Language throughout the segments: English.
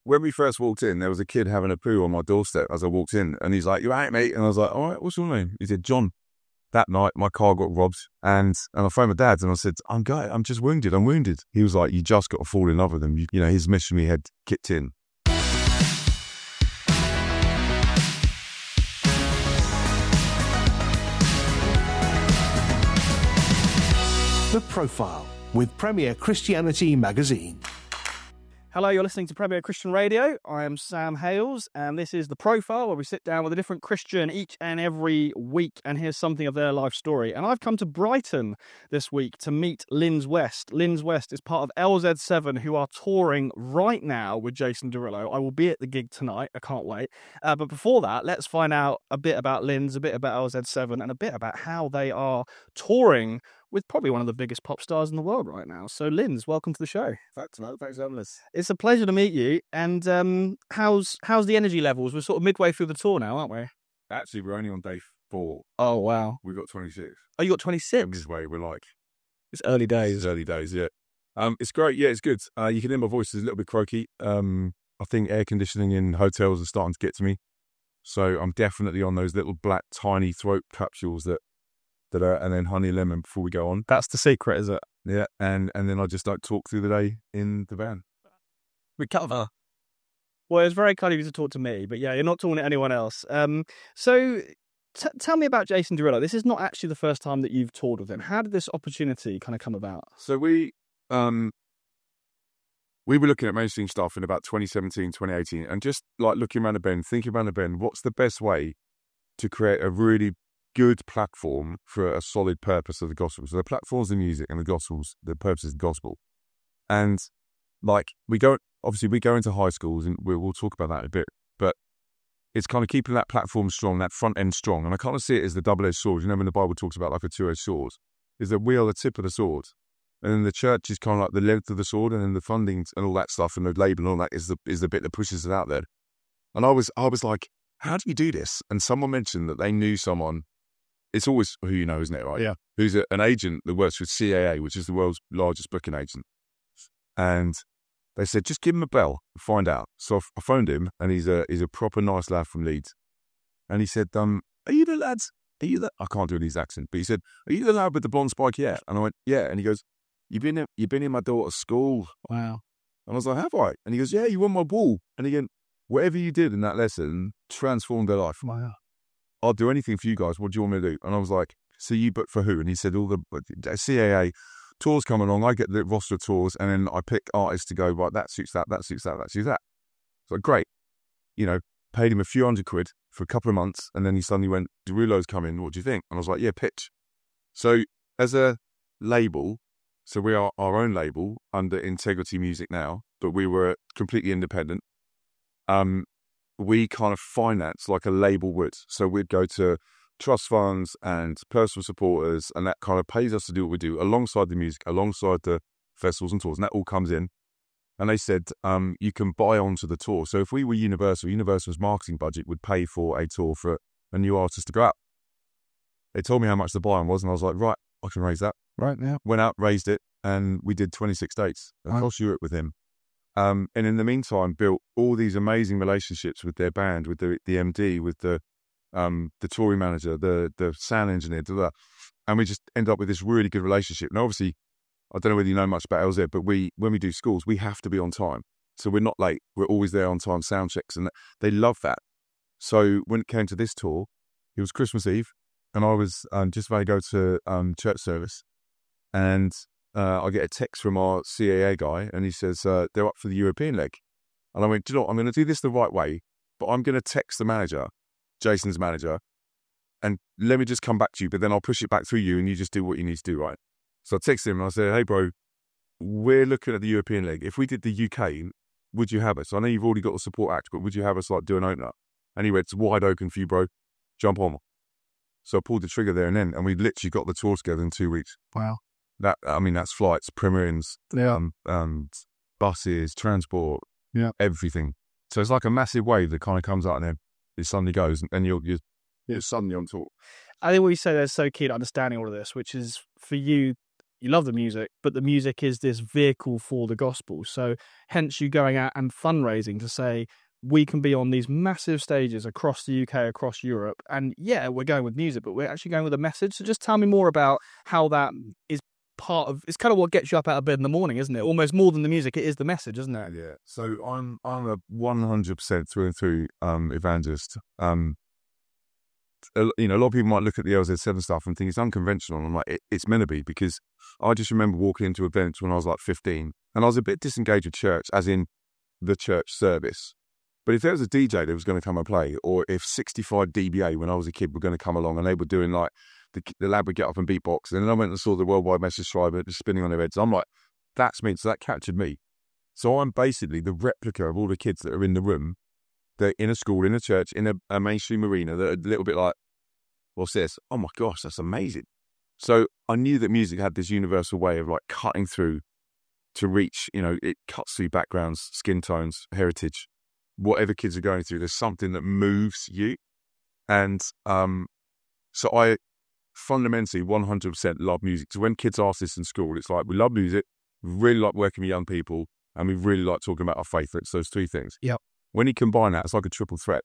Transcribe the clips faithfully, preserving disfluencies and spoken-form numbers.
when we first walked in, there was a kid having a poo on my doorstep as I walked in, and he's like, "You right, mate?" And I was like, "All right, what's your name?" He said, "John." That night, my car got robbed, and and I phoned my dad, and I said, "I'm going. I'm just wounded. I'm wounded." He was like, "You just got to fall in love with him." You, you know, his missionary had kicked in. The Profile with Premier Christianity Magazine. Hello, you're listening to Premier Christian Radio. I am Sam Hales, and this is The Profile, where we sit down with a different Christian each and every week and hear something of their life story. And I've come to Brighton this week to meet Linz West. Linz West is part of L Z seven, who are touring right now with Jason Derulo. I will be at the gig tonight. I can't wait. Uh, but before that, let's find out a bit about Linz, a bit about L Z seven, and a bit about how they are touring with probably one of the biggest pop stars in the world right now. So, Linz, welcome to the show. Thanks, man. Thanks for having us. It's a pleasure to meet you. And um, how's how's the energy levels? We're sort of midway through the tour now, aren't we? Actually, we're only on day four. Oh, wow. We've got twenty-six. Oh, you got twenty-six? This way, we're like... It's early days. It's early days, yeah. Um, it's great. Yeah, it's good. Uh, you can hear my voice is a little bit croaky. Um, I think air conditioning in hotels is starting to get to me. So I'm definitely on those little black, tiny throat capsules that that are, and then honey lemon before we go on. That's the secret, is it? Yeah, and and then I just like talk through the day in the van. Recover. Well, it's very kind of you to talk to me, but yeah, you're not talking to anyone else. Um, so t- tell me about Jason Derulo. This is not actually the first time that you've toured with him. How did this opportunity kind of come about? So we um we were looking at mainstream stuff in about twenty seventeen, twenty eighteen, and just like looking around the bend, thinking around the bend, what's the best way to create a really good platform for a solid purpose of the gospel. So the platform's the music, and the gospel's the purpose is the gospel. And like we go, obviously we go into high schools, and we'll, we'll talk about that in a bit. But it's kind of keeping that platform strong, that front end strong. And I kind of see it as the double-edged sword. You know, when the Bible talks about like a two-edged sword, is that we are the tip of the sword, and then the church is kind of like the length of the sword, and then the funding and all that stuff, and the label and all that is the is the bit that pushes it out there. And I was I was like, how do you do this? And someone mentioned that they knew someone. It's always who you know, isn't it, right? Yeah. Who's a, an agent that works with C A A, which is the world's largest booking agent. And they said, just give him a bell and find out. So I, I phoned him, and he's a he's a proper nice lad from Leeds. And he said, um, are you the lads? Are you the... I can't do his accent, but he said, are you the lad with the blonde spike yet? And I went, yeah. And he goes, you've been in, you've been in my daughter's school. Wow. And I was like, have I? And he goes, yeah, you won my ball. And he went, whatever you did in that lesson transformed their life. Wow. I'll do anything for you guys. What do you want me to do? And I was like, so you book for who? And he said, all the C A A tours come along. I get the roster of tours, and then I pick artists to go, right, that suits that, that suits that, that suits that. So great. You know, paid him a few hundred quid for a couple of months, and then he suddenly went, Derulo's coming. What do you think? And I was like, yeah, pitch. So as a label, so we are our own label under Integrity Music now, but we were completely independent. Um, we kind of finance like a label would. So we'd go to trust funds and personal supporters, and that kind of pays us to do what we do alongside the music, alongside the festivals and tours, and that all comes in. And they said, um, you can buy onto the tour. So if we were Universal, Universal's marketing budget would pay for a tour for a new artist to go out. They told me how much the buy-on was, and I was like, right, I can raise that. Right, yeah. Went out, raised it, and we did twenty-six dates across wow. Europe with him. Um, and in the meantime, built all these amazing relationships with their band, with the the M D, with the um, the touring manager, the the sound engineer, blah, blah. And we just end up with this really good relationship. And obviously, I don't know whether you know much about L Z, but we when we do schools, we have to be on time. So we're not late. We're always there on time, sound checks, and they love that. So when it came to this tour, it was Christmas Eve, and I was um, just about to go to um, church service, and Uh, I get a text from our C A A guy, and he says, uh, they're up for the European leg. And I went, do you know what? I'm going to do this the right way, but I'm going to text the manager, Jason's manager, and let me just come back to you, but then I'll push it back through you, and you just do what you need to do, right? So I texted him, and I said, hey, bro, we're looking at the European leg. If we did the U K, would you have us? I know you've already got the support act, but would you have us like do an opener? And he went, it's wide open for you, bro. Jump on. So I pulled the trigger there and then, and we literally got the tour together in two weeks. Wow. That I mean, that's flights, premierings, yeah. um, um, buses, transport, yeah, everything. So it's like a massive wave that kind of comes out and then it suddenly goes, and you're you're, you're suddenly on tour. I think what you say there is so key to understanding all of this, which is for you, you love the music, but the music is this vehicle for the gospel. So hence you going out and fundraising to say, we can be on these massive stages across the U K, across Europe. And yeah, we're going with music, but we're actually going with a message. So just tell me more about how that is part of, it's kind of what gets you up out of bed in the morning, isn't it? Almost more than the music, it is the message, isn't it? Yeah. So I'm I'm a one hundred percent through and through um, evangelist. Um, you know, a lot of people might look at the L Z seven stuff and think it's unconventional. I'm like, it, it's meant to be, because I just remember walking into events when I was like fifteen, and I was a bit disengaged with church, as in the church service. But if there was a D J that was going to come and play, or if sixty-five D B A when I was a kid were going to come along and they were doing like the, the lad would get up and beatbox, and then I went and saw the Worldwide Message Tribe just spinning on their heads. I'm like, that's me. So that captured me. So I'm basically the replica of all the kids that are in the room. They're in a school, in a church, in a, a mainstream arena. That are a little bit like, what's this? Oh my gosh, that's amazing. So I knew that music had this universal way of like cutting through to reach, you know, it cuts through backgrounds, skin tones, heritage, whatever kids are going through. There's something that moves you. And um, so I fundamentally one hundred percent love music. So when kids ask this in school, it's like, we love music, we really like working with young people, and we really like talking about our faith. It's those three things. Yep. When you combine that, it's like a triple threat.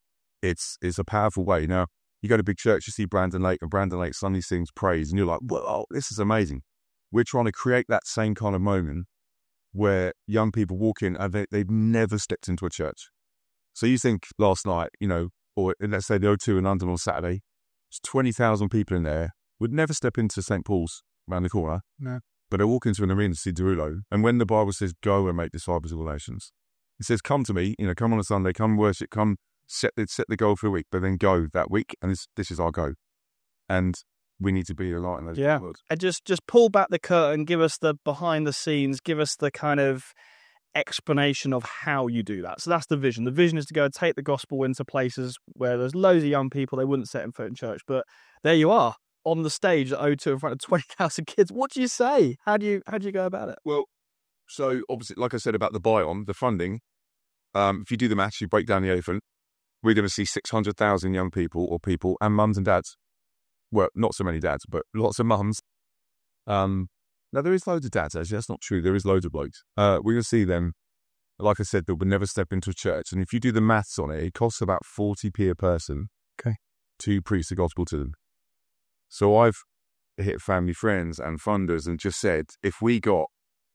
It's it's a powerful way. Now, you go to big church, you see Brandon Lake, and Brandon Lake suddenly sings praise, and you're like, whoa, this is amazing. We're trying to create that same kind of moment where young people walk in and they, they've never stepped into a church. So you think last night, you know, or let's say the O two in London on Saturday, there's twenty thousand people in there, would never step into Saint Paul's around the corner. No. But they walk into an arena to see Derulo. And when the Bible says, go and make disciples of all nations, it says, come to me, you know, come on a Sunday, come worship, come set the, set the goal for the week, but then go that week. And this, this is our go. And we need to be a light in those yeah. words. And just, just pull back the curtain, give us the behind the scenes, give us the kind of explanation of how you do that. So that's the vision. The vision is to go and take the gospel into places where there's loads of young people, they wouldn't set in foot in church. But there you are, on the stage at O two in front of twenty thousand kids. What do you say? How do you, how do you go about it? Well, so obviously, like I said about the buy-on, the funding, um, if you do the maths, you break down the elephant, we're going to see six hundred thousand young people or people and mums and dads. Well, not so many dads, but lots of mums. Um, now, there is loads of dads, actually. That's not true. There is loads of blokes. Uh, we're going to see them, like I said, that would never step into a church. And if you do the maths on it, it costs about forty p a person okay. to preach the gospel to them. So I've hit family friends and funders and just said, if we got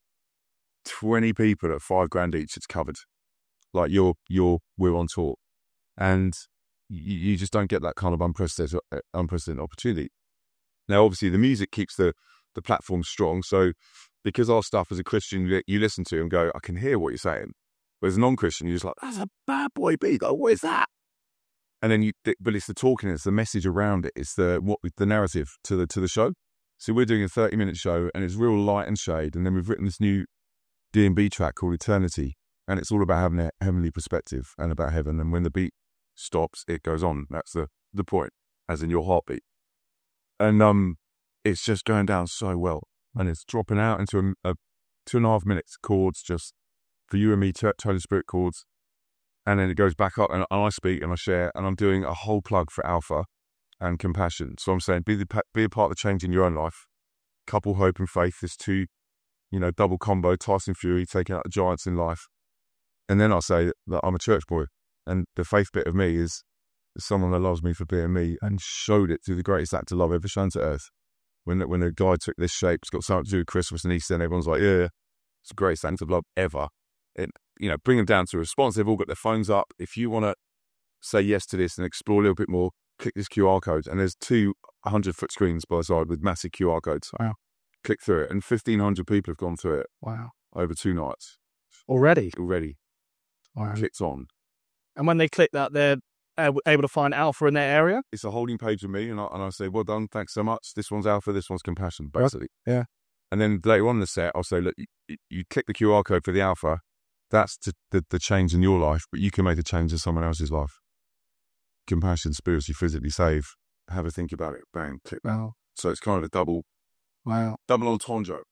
twenty people at five grand each, it's covered. Like you're, you're, we're on tour. And you, you just don't get that kind of unprecedented, unprecedented opportunity. Now, obviously, the music keeps the, the platform strong. So because our stuff as a Christian, you, you listen to and go, I can hear what you're saying. But as a non-Christian, you're just like, that's a bad boy beat. Like, what is that? And then you, but it's the talking, it's the message around it, it's the what the narrative to the to the show. So we're doing a thirty minute show, and it's real light and shade. And then we've written this new D and B track called Eternity, and it's all about having a heavenly perspective and about heaven. And when the beat stops, it goes on. That's the the point, as in your heartbeat. And um, it's just going down so well, and it's dropping out into a, a two and a half minutes chords, just for you and me, t- Holy Spirit chords. And then it goes back up, and I speak and I share, and I'm doing a whole plug for Alpha and Compassion. So I'm saying, be the be a part of the change in your own life. Couple hope and faith. There's two, you know, double combo. Tyson Fury taking out the giants in life. And then I say that I'm a church boy, and the faith bit of me is someone that loves me for being me and showed it through the greatest act of love ever shown to earth. When when a guy took this shape, it's got something to do with Christmas and Easter, and everyone's like, yeah, it's the greatest act of love ever. It, you know, bring them down to a response. They've all got their phones up. If you want to say yes to this and explore a little bit more, click this Q R code. And there's two hundred foot screens by the side with massive Q R codes. Wow. Click through it. And fifteen hundred people have gone through it. Wow. Over two nights. Already? Already. Wow. Clicked on. And when they click that, they're able to find Alpha in their area? It's a holding page of me. And I, and I say, well done. Thanks so much. This one's Alpha. This one's Compassion, basically. Yeah. And then later on in the set, I'll say, look, you, you click the Q R code for the Alpha. That's the, the, the change in your life, but you can make the change in someone else's life. Compassion, spiritually, physically save. Have a think about it. Bang, click. Wow. So it's kind of a double, wow, double entendre.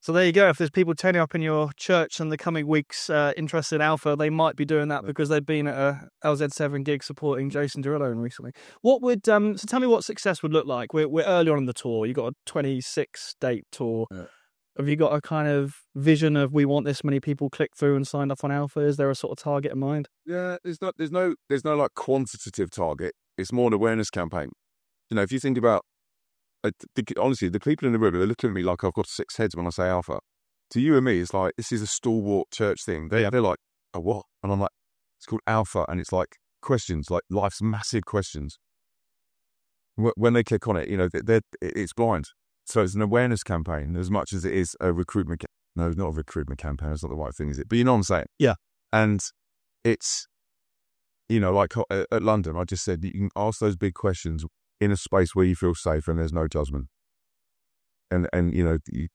So there you go. If there's people turning up in your church in the coming weeks uh, interested in Alpha, they might be doing that because they've been at a L Z seven gig supporting Jason Derulo recently. What would um? So tell me what success would look like. We're we're early on in the tour. You got a twenty-six date tour. Yeah. Have you got a kind of vision of we want this many people clicked through and signed up on Alpha? Is there a sort of target in mind? Yeah, there's not. There's no. There's no like quantitative target. It's more an awareness campaign. You know, if you think about. Uh, the, honestly, the people in the room, they're looking at me like I've got six heads when I say Alpha. To you and me, it's like, this is a stalwart church thing. They, they're like, oh, what? And I'm like, it's called Alpha, and it's like questions, like life's massive questions. When they click on it, you know, they're, they're, it's blind. So it's an awareness campaign as much as it is a recruitment campaign. No, not a recruitment campaign. That's not the right thing, is it? But you know what I'm saying? Yeah. And it's, you know, like at London, I just said, you can ask those big questions in a space where you feel safe and there's no judgment. And, and you know, it,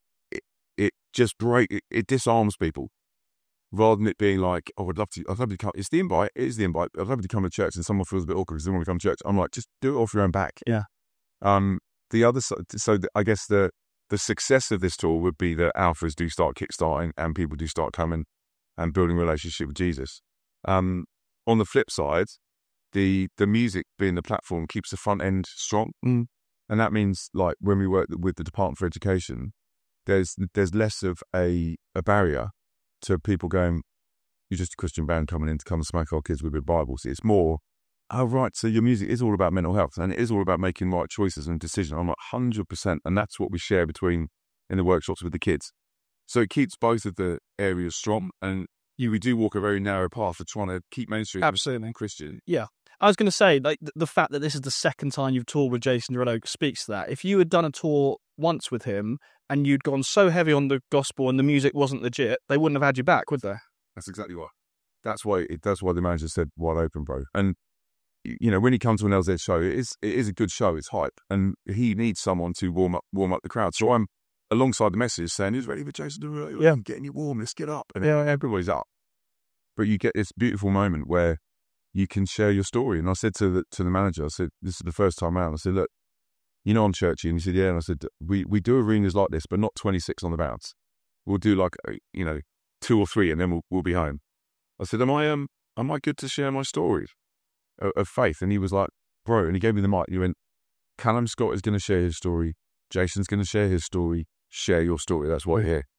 it just break, it, it disarms people rather than it being like, oh, I'd love to, I'd love to come, it's the invite, it is the invite, I'd love to come to church and someone feels a bit awkward because they want to come to church. I'm like, just do it off your own back. Yeah. Um, the other side, so the, I guess the, the success of this tour would be that alphas do start kickstarting and people do start coming and building a relationship with Jesus. Um, on the flip side, the the music being the platform keeps the front end strong. Mm. And that means, like, when we work with the Department for Education, there's there's less of a, a barrier to people going, you're just a Christian band coming in to come and smack our kids with a Bible. See, it's more, oh, right, so your music is all about mental health and it is all about making right choices and decisions. I'm like, one hundred percent. And that's what we share between in the workshops with the kids. So it keeps both of the areas strong. And you, we do walk a very narrow path of trying to keep mainstream Absolutely. Christian. Yeah. I was going to say, like, the fact that this is the second time you've toured with Jason Derulo speaks to that. If you had done a tour once with him and you'd gone so heavy on the gospel and the music wasn't legit, they wouldn't have had you back, would they? That's exactly why. That's why it, that's why the manager said wide open, bro. And, you know, when he comes to an L Z show, it is it is a good show. It's hype. And he needs someone to warm up warm up the crowd. So I'm alongside the message saying, who's ready for Jason Derulo? Yeah. I'm getting you warm. Let's get up. And yeah. everybody's up. But you get this beautiful moment where you can share your story. And I said to the, to the manager, I said, this is the first time out. I said, look, you know I'm churchy. And he said, yeah. And I said, we, we do arenas like this, but not twenty-six on the bounce. We'll do like, you know, two or three and then we'll, we'll be home. I said, am I, um, am I good to share my story of, of faith? And he was like, bro, and he gave me the mic. He went, Callum Scott is going to share his story. Jason's going to share his story. Share your story. That's why you're here.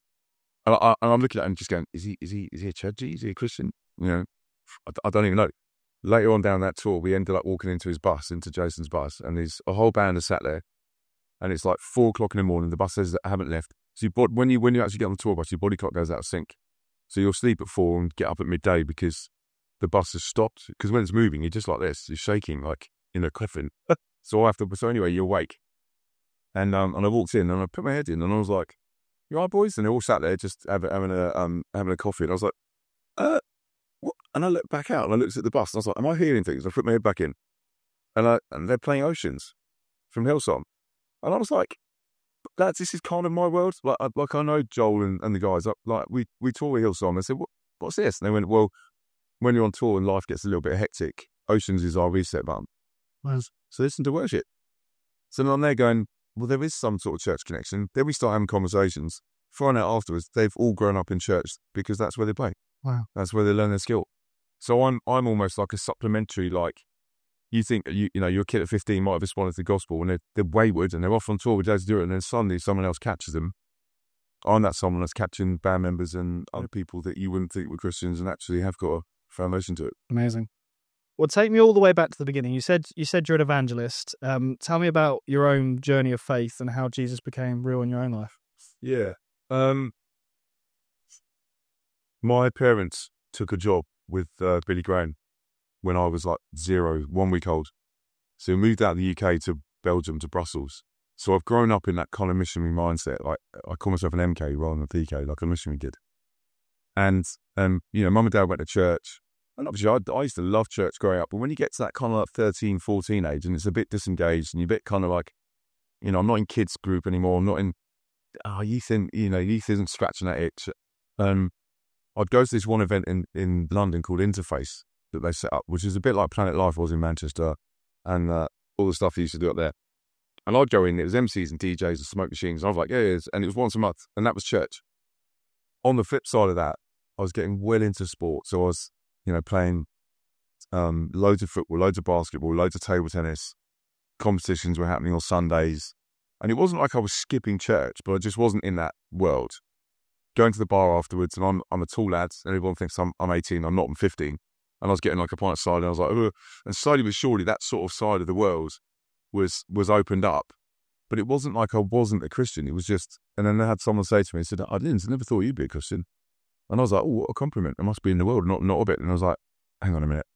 And, I, and I'm looking at him just going, is he, is he, is he a churchy? Is he a Christian? You know, I, I don't even know. Later on down that tour, we ended up walking into his bus, into Jason's bus, and there's a whole band has sat there, and it's like four o'clock in the morning. The bus says that I haven't left. So you, when you when you actually get on the tour bus, your body clock goes out of sync. So you'll sleep at four and get up at midday because the bus has stopped. Because when it's moving, you're just like this, you're shaking like in a coffin. so I have to. So anyway, you're awake, and um, and I walked in and I put my head in and I was like, "You all right, boys?" And they all sat there just having having a um having a coffee. And I was like, "Uh." What? And I looked back out and I looked at the bus and I was like, am I hearing things? I put my head back in and I, and they're playing Oceans from Hillsong. And I was like, lads, this is kind of my world. Like, I, like I know Joel and, and the guys, like we, we tour with Hillsong. I said, what, what's this? And they went, well, when you're on tour and life gets a little bit hectic, Oceans is our reset button. Was, so listen to worship. So then I'm there going, well, there is some sort of church connection. Then we start having conversations. Find out afterwards, they've all grown up in church because that's where they play. Wow. That's where they learn their skill. So I'm I'm almost like a supplementary, like you think, you you know, your kid at fifteen might have responded to the gospel and they're, they're wayward and they're off on tour with Days to do it and then suddenly someone else catches them. I'm that someone that's catching band members and other people that you wouldn't think were Christians and actually have got a foundation to it. Amazing. Well, take me all the way back to the beginning. You said you said you're an evangelist. Um, tell me about your own journey of faith and how Jesus became real in your own life. Yeah. Um, my parents took a job with uh, Billy Graham when I was like zero, one week old. So we moved out of the U K to Belgium, to Brussels. So I've grown up in that kind of missionary mindset. Like I call myself an M K rather than a P K, like a missionary kid. And, um, you know, mum and dad went to church. And obviously I, I used to love church growing up. But when you get to that kind of like thirteen, fourteen age and it's a bit disengaged and you're a bit kind of like, you know, I'm not in kids group anymore. I'm not in, oh, youth, in, you know, youth isn't scratching that itch. Um, I'd go to this one event in, in London called Interface that they set up, which is a bit like Planet Life was in Manchester and uh, all the stuff they used to do up there. And I'd go in, it was M Cs and D Js and smoke machines. And I was like, yeah, it is. And it was once a month. And that was church. On the flip side of that, I was getting well into sport. So I was, you know, playing um, loads of football, loads of basketball, loads of table tennis. Competitions were happening on Sundays. And it wasn't like I was skipping church, but I just wasn't in that world. Going to the bar afterwards, and I'm I'm a tall lad, and everyone thinks I'm I'm eighteen, I'm not, I'm fifteen. And I was getting like a pint of cider, and I was like, ugh. And slowly but surely, that sort of side of the world was was opened up. But it wasn't like I wasn't a Christian. It was just, and then I had someone say to me, he said, I didn't, I never thought you'd be a Christian. And I was like, oh, what a compliment. I must be in the world, not not a bit. And I was like, hang on a minute.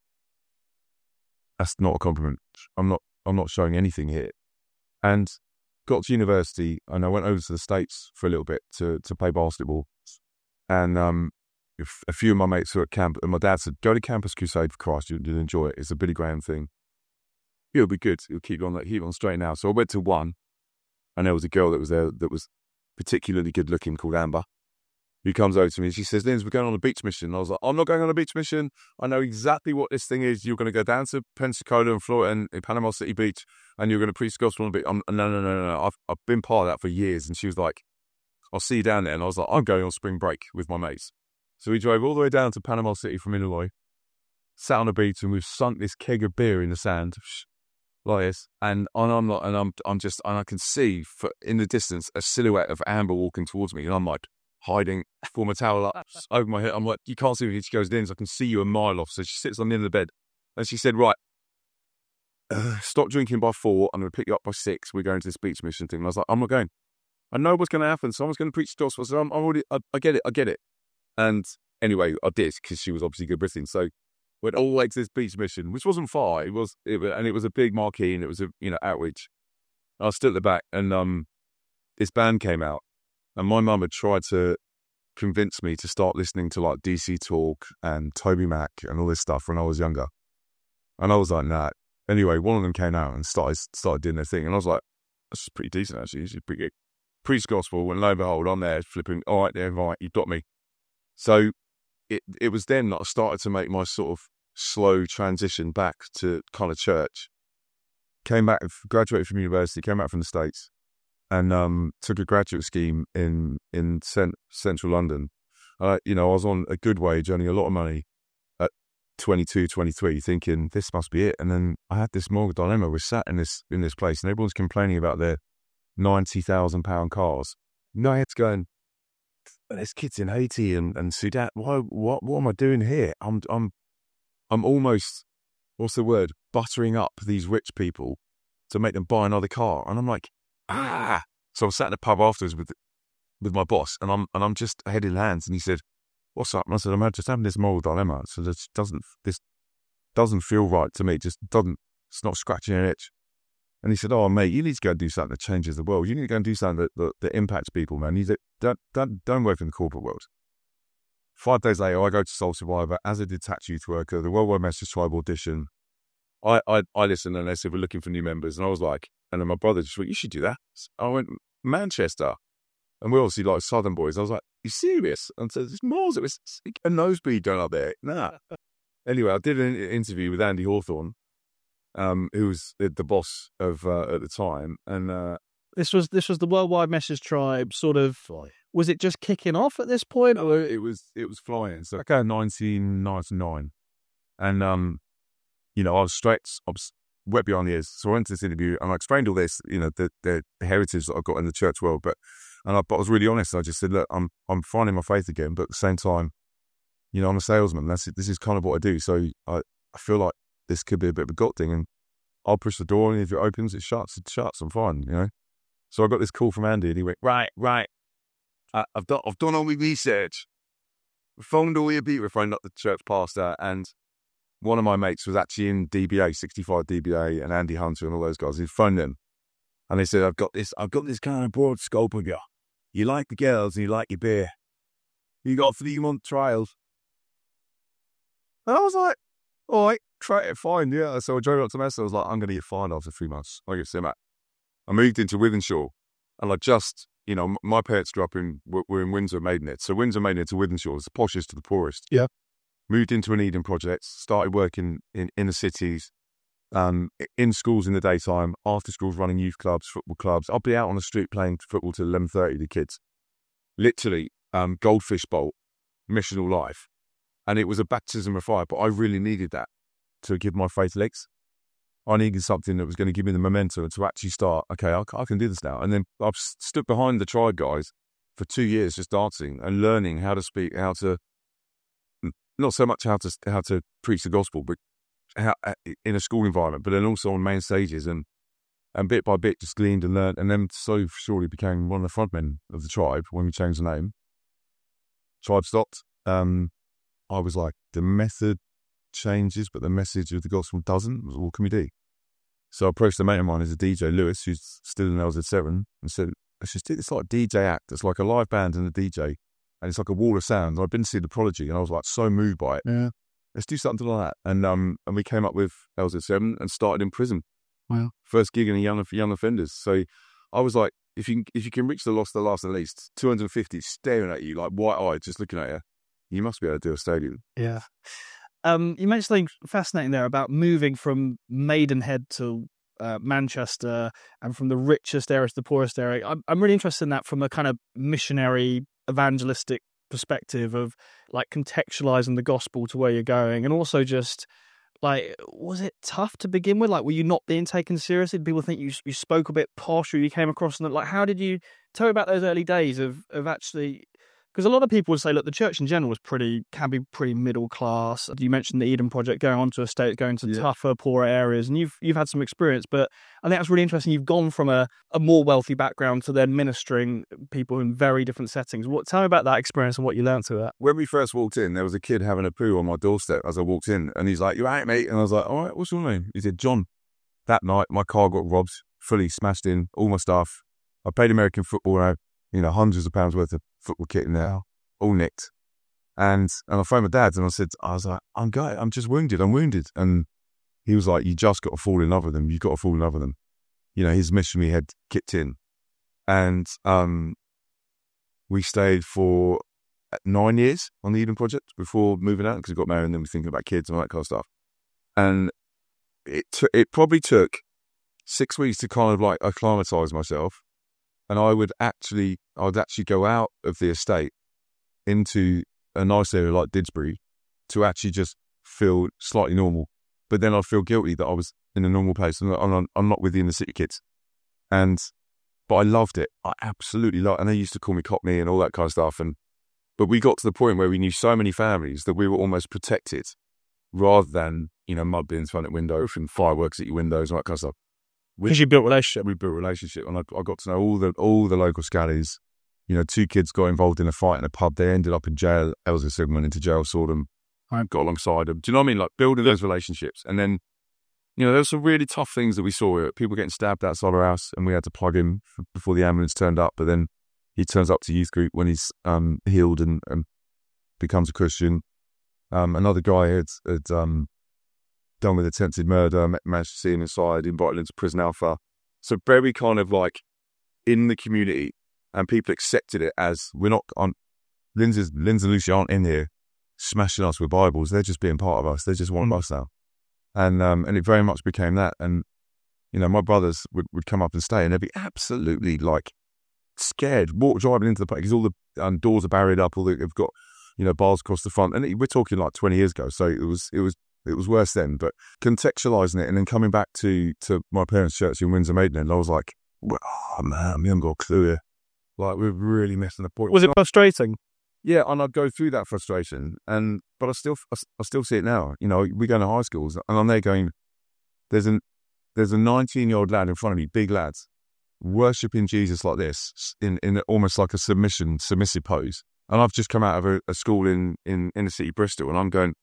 That's not a compliment. I'm not I'm not showing anything here. And got to university, and I went over to the States for a little bit to to play basketball. And um, a few of my mates were at camp, and my dad said, go to Campus Crusade for Christ, you'll, you'll enjoy it. It's a Billy Graham thing. It'll be good. It'll keep you on, keep you on straight now. So I went to one, and there was a girl that was there that was particularly good looking called Amber, who comes over to me and she says, Linz, we're going on a beach mission. And I was like, I'm not going on a beach mission. I know exactly what this thing is. You're going to go down to Pensacola and Florida and, and Panama City Beach, and you're going to preach the gospel on the beach. I'm, no, no, no, no, no. I've, I've been part of that for years. And she was like, I'll see you down there. And I was like, I'm going on spring break with my mates. So we drove all the way down to Panama City from Illinois, sat on the beach, and we've sunk this keg of beer in the sand, like this. And, and I'm not, and I'm, I'm just, and I can see for, in the distance a silhouette of Amber walking towards me, and I'm like hiding, pull my towel up over my head. I'm like, you can't see me. She goes, Linz, I can see you a mile off. So she sits on the end of the bed, and she said, right, uh, stop drinking by four. I'm going to pick you up by six. We're going to this beach mission thing. And I was like, I'm not going. I know what's going to happen. Someone's going to preach the gospel. I said, I'm, I'm already, I, I get it, I get it. And anyway, I did, because she was obviously good Britain. So went all the way to this beach mission, which wasn't far. It was, it, and it was a big marquee, and it was a, you know, outreach. I was still at the back, and um, this band came out, and my mum had tried to convince me to start listening to like D C Talk and Toby Mac and all this stuff when I was younger. And I was like, nah. Anyway, one of them came out and started started doing their thing, and I was like, this is pretty decent actually. This is pretty good. Preach gospel, and lo and behold, I'm there flipping. All right, there, right, you got me. So it it was then that I started to make my sort of slow transition back to kind of church. Came back, graduated from university, came back from the States, and um, took a graduate scheme in in cent- central London. Uh, you know, I was on a good wage, earning a lot of money at twenty-two, twenty-three, thinking this must be it. And then I had this moral dilemma. We're sat in this in this place, and everyone's complaining about their ninety thousand pound cars. No, it's going, there's kids in Haiti and, and Sudan. Why, what, what am I doing here? I'm, I'm, I'm almost, what's the word? Buttering up these rich people to make them buy another car. And I'm like, ah. So I sat in the pub afterwards with, with my boss, and I'm, and I'm just head in hands. And he said, what's up? And I said, I'm just having this moral dilemma. So this doesn't, this doesn't feel right to me. It just doesn't, it's not scratching an itch. And he said, oh, mate, you need to go and do something that changes the world. You need to go and do something that, that, that impacts people, man. You don't, don't, don't work in the corporate world. Five days later, I go to Soul Survivor as a detached youth worker, the Worldwide Message Tribe audition. I, I, I listened, and they said, we're looking for new members. And I was like, and then my brother just went, you should do that. I went, Manchester. And we're obviously like Southern boys. I was like, you serious? And so there's miles, it was a nosebleed going up there. Nah. Anyway, I did an interview with Andy Hawthorne, Um, who was the, the boss of uh, at the time, and uh, this was this was the Worldwide Message Tribe. Sort of, was it just kicking off at this point? No, it was it was flying. So okay, nineteen ninety-nine, and um, you know, I was straight, I was wet behind the ears. So I went to this interview, and I explained all this, you know, the the, the heritage that I've got in the church world, but and I, but I was really honest. I just said, look, I'm I'm finding my faith again, but at the same time, you know, I'm a salesman. That's this is kind of what I do. So I, I feel like this could be a bit of a God thing, and I'll push the door, and if it opens, it shuts, it shuts, I'm fine, you know? So I got this call from Andy, and he went, right, right, I, I've done I've done all my research. I phoned all your people, phoned up the church pastor, and one of my mates was actually in D B A, sixty-five D B A, and Andy Hunter and all those guys. He phoned them, and they said, I've got this, I've got this kind of broad scope of you. You like the girls, and you like your beer. You got a three-month trial. And I was like, all right, try it, fine, yeah. So I drove up to Manchester. I was like, I'm going to get fired after three months. I get sent back. I moved into Wythenshawe, and I just, you know, my parents grew up in, were in Windsor, Maidenhead. So Windsor, Maidenhead to Wythenshawe is the poshest to the poorest. Yeah. Moved into an Eden project, started working in inner cities, um, in schools in the daytime, after schools running youth clubs, football clubs. I'd be out on the street playing football till eleven thirty, the kids. Literally, um, Goldfish Bowl, missional life. And it was a baptism of fire, but I really needed that to give my faith legs. I needed something that was going to give me the momentum to actually start, okay, I, I can do this now. And then I've stood behind the Tribe guys for two years just dancing and learning how to speak, how to, not so much how to how to preach the gospel, but how, in a school environment, but then also on main stages. And, and bit by bit just gleaned and learned, and then so surely became one of the frontmen of the Tribe when we changed the name. Tribe stopped. Um, I was like, the method changes, but the message of the gospel doesn't. What can we do? So I approached a mate of mine who's a D J, Lewis, who's still in L Z seven, and said, let's just do this like a D J act. It's like a live band and a D J, and it's like a wall of sound. I've been to see The Prodigy, and I was like so moved by it. Yeah, let's do something like that. And um, and we came up with L Z seven and started in prison. Wow, first gig in a young young offenders. So I was like, if you if you can reach the lost, the last, at least two hundred fifty staring at you like white eyed, just looking at you, you must be able to do a stadium. Yeah. Um, you mentioned something fascinating there about moving from Maidenhead to uh, Manchester, and from the richest area to the poorest area. I'm, I'm really interested in that from a kind of missionary, evangelistic perspective of like contextualizing the gospel to where you're going, and also just like, was it tough to begin with? Like, were you not being taken seriously? Did people think you you spoke a bit posh, or you came across and like, how did you tell me about those early days of of actually? Because a lot of people would say, look, the church in general is pretty, can be pretty middle class. You mentioned the Eden Project, going on to estates, going to yeah. tougher, poorer areas, and you've you've had some experience. But I think that's really interesting. You've gone from a, a more wealthy background to then ministering people in very different settings. What tell me about that experience and what you learned through that. When we first walked in, there was a kid having a poo on my doorstep as I walked in, and he's like, "You all right, mate?" And I was like, "All right, what's your name?" He said, "John." That night, my car got robbed, fully smashed in, all my stuff. I played American football, I had, you know, hundreds of pounds worth of football kit in there. All nicked, and and I phoned my dad and I said, I was like, I'm going, I'm just wounded, I'm wounded, and he was like, you just got to fall in love with them, you got to fall in love with them. You know, his missionary had kicked in, and um, we stayed for nine years on the Eden Project before moving out because we got married and then we were thinking about kids and all that kind of stuff. And it t- it probably took six weeks to kind of like acclimatise myself, and I would actually, I would actually go out of the estate into a nice area like Didsbury to actually just feel slightly normal. But then I'd feel guilty that I was in a normal place and I'm, I'm not with the inner city kids. And, but I loved it. I absolutely loved it. And they used to call me Cockney and all that kind of stuff. And, but we got to the point where we knew so many families that we were almost protected rather than, you know, mud bins thrown at windows and fireworks at your windows and all that kind of stuff. Because you built a relationship. We built a relationship. And I, I got to know all the, all the local scallies. You know, two kids got involved in a fight in a pub. They ended up in jail. L Z seven went into jail, saw them, I got alongside them. Do you know what I mean? Like building those relationships. And then, you know, there were some really tough things that we saw. People getting stabbed outside our house and we had to plug him before the ambulance turned up. But then he turns up to youth group when he's um, healed and, and becomes a Christian. Um, another guy had, had um, done with attempted murder, managed to see him inside, invited him to Prison Alpha. So very kind of like in the community. And people accepted it as we're not on. Lindsay's, Lindsay and Lucy aren't in here smashing us with Bibles. They're just being part of us. They're just one mm. of us now. And um, and it very much became that. And, you know, my brothers would, would come up and stay and they'd be absolutely like scared, walk driving into the place because all the um, doors are barried up. All the, they've got, you know, bars across the front. And it, we're talking like twenty years ago. So it was, it was, it was worse then. But contextualizing it and then coming back to, to my parents' church in Windsor Maidenhead, I was like, well, oh man, we haven't got a clue here. Like, we're really missing the point. Was it frustrating? Yeah, and I'd go through that frustration, and but I still, I, I still see it now. You know, we go to high schools, and I'm there going, there's an, there's a nineteen-year-old lad in front of me, big lads, worshipping Jesus like this, in, in almost like a submission, submissive pose. And I've just come out of a, a school in, in inner city Bristol, and I'm going,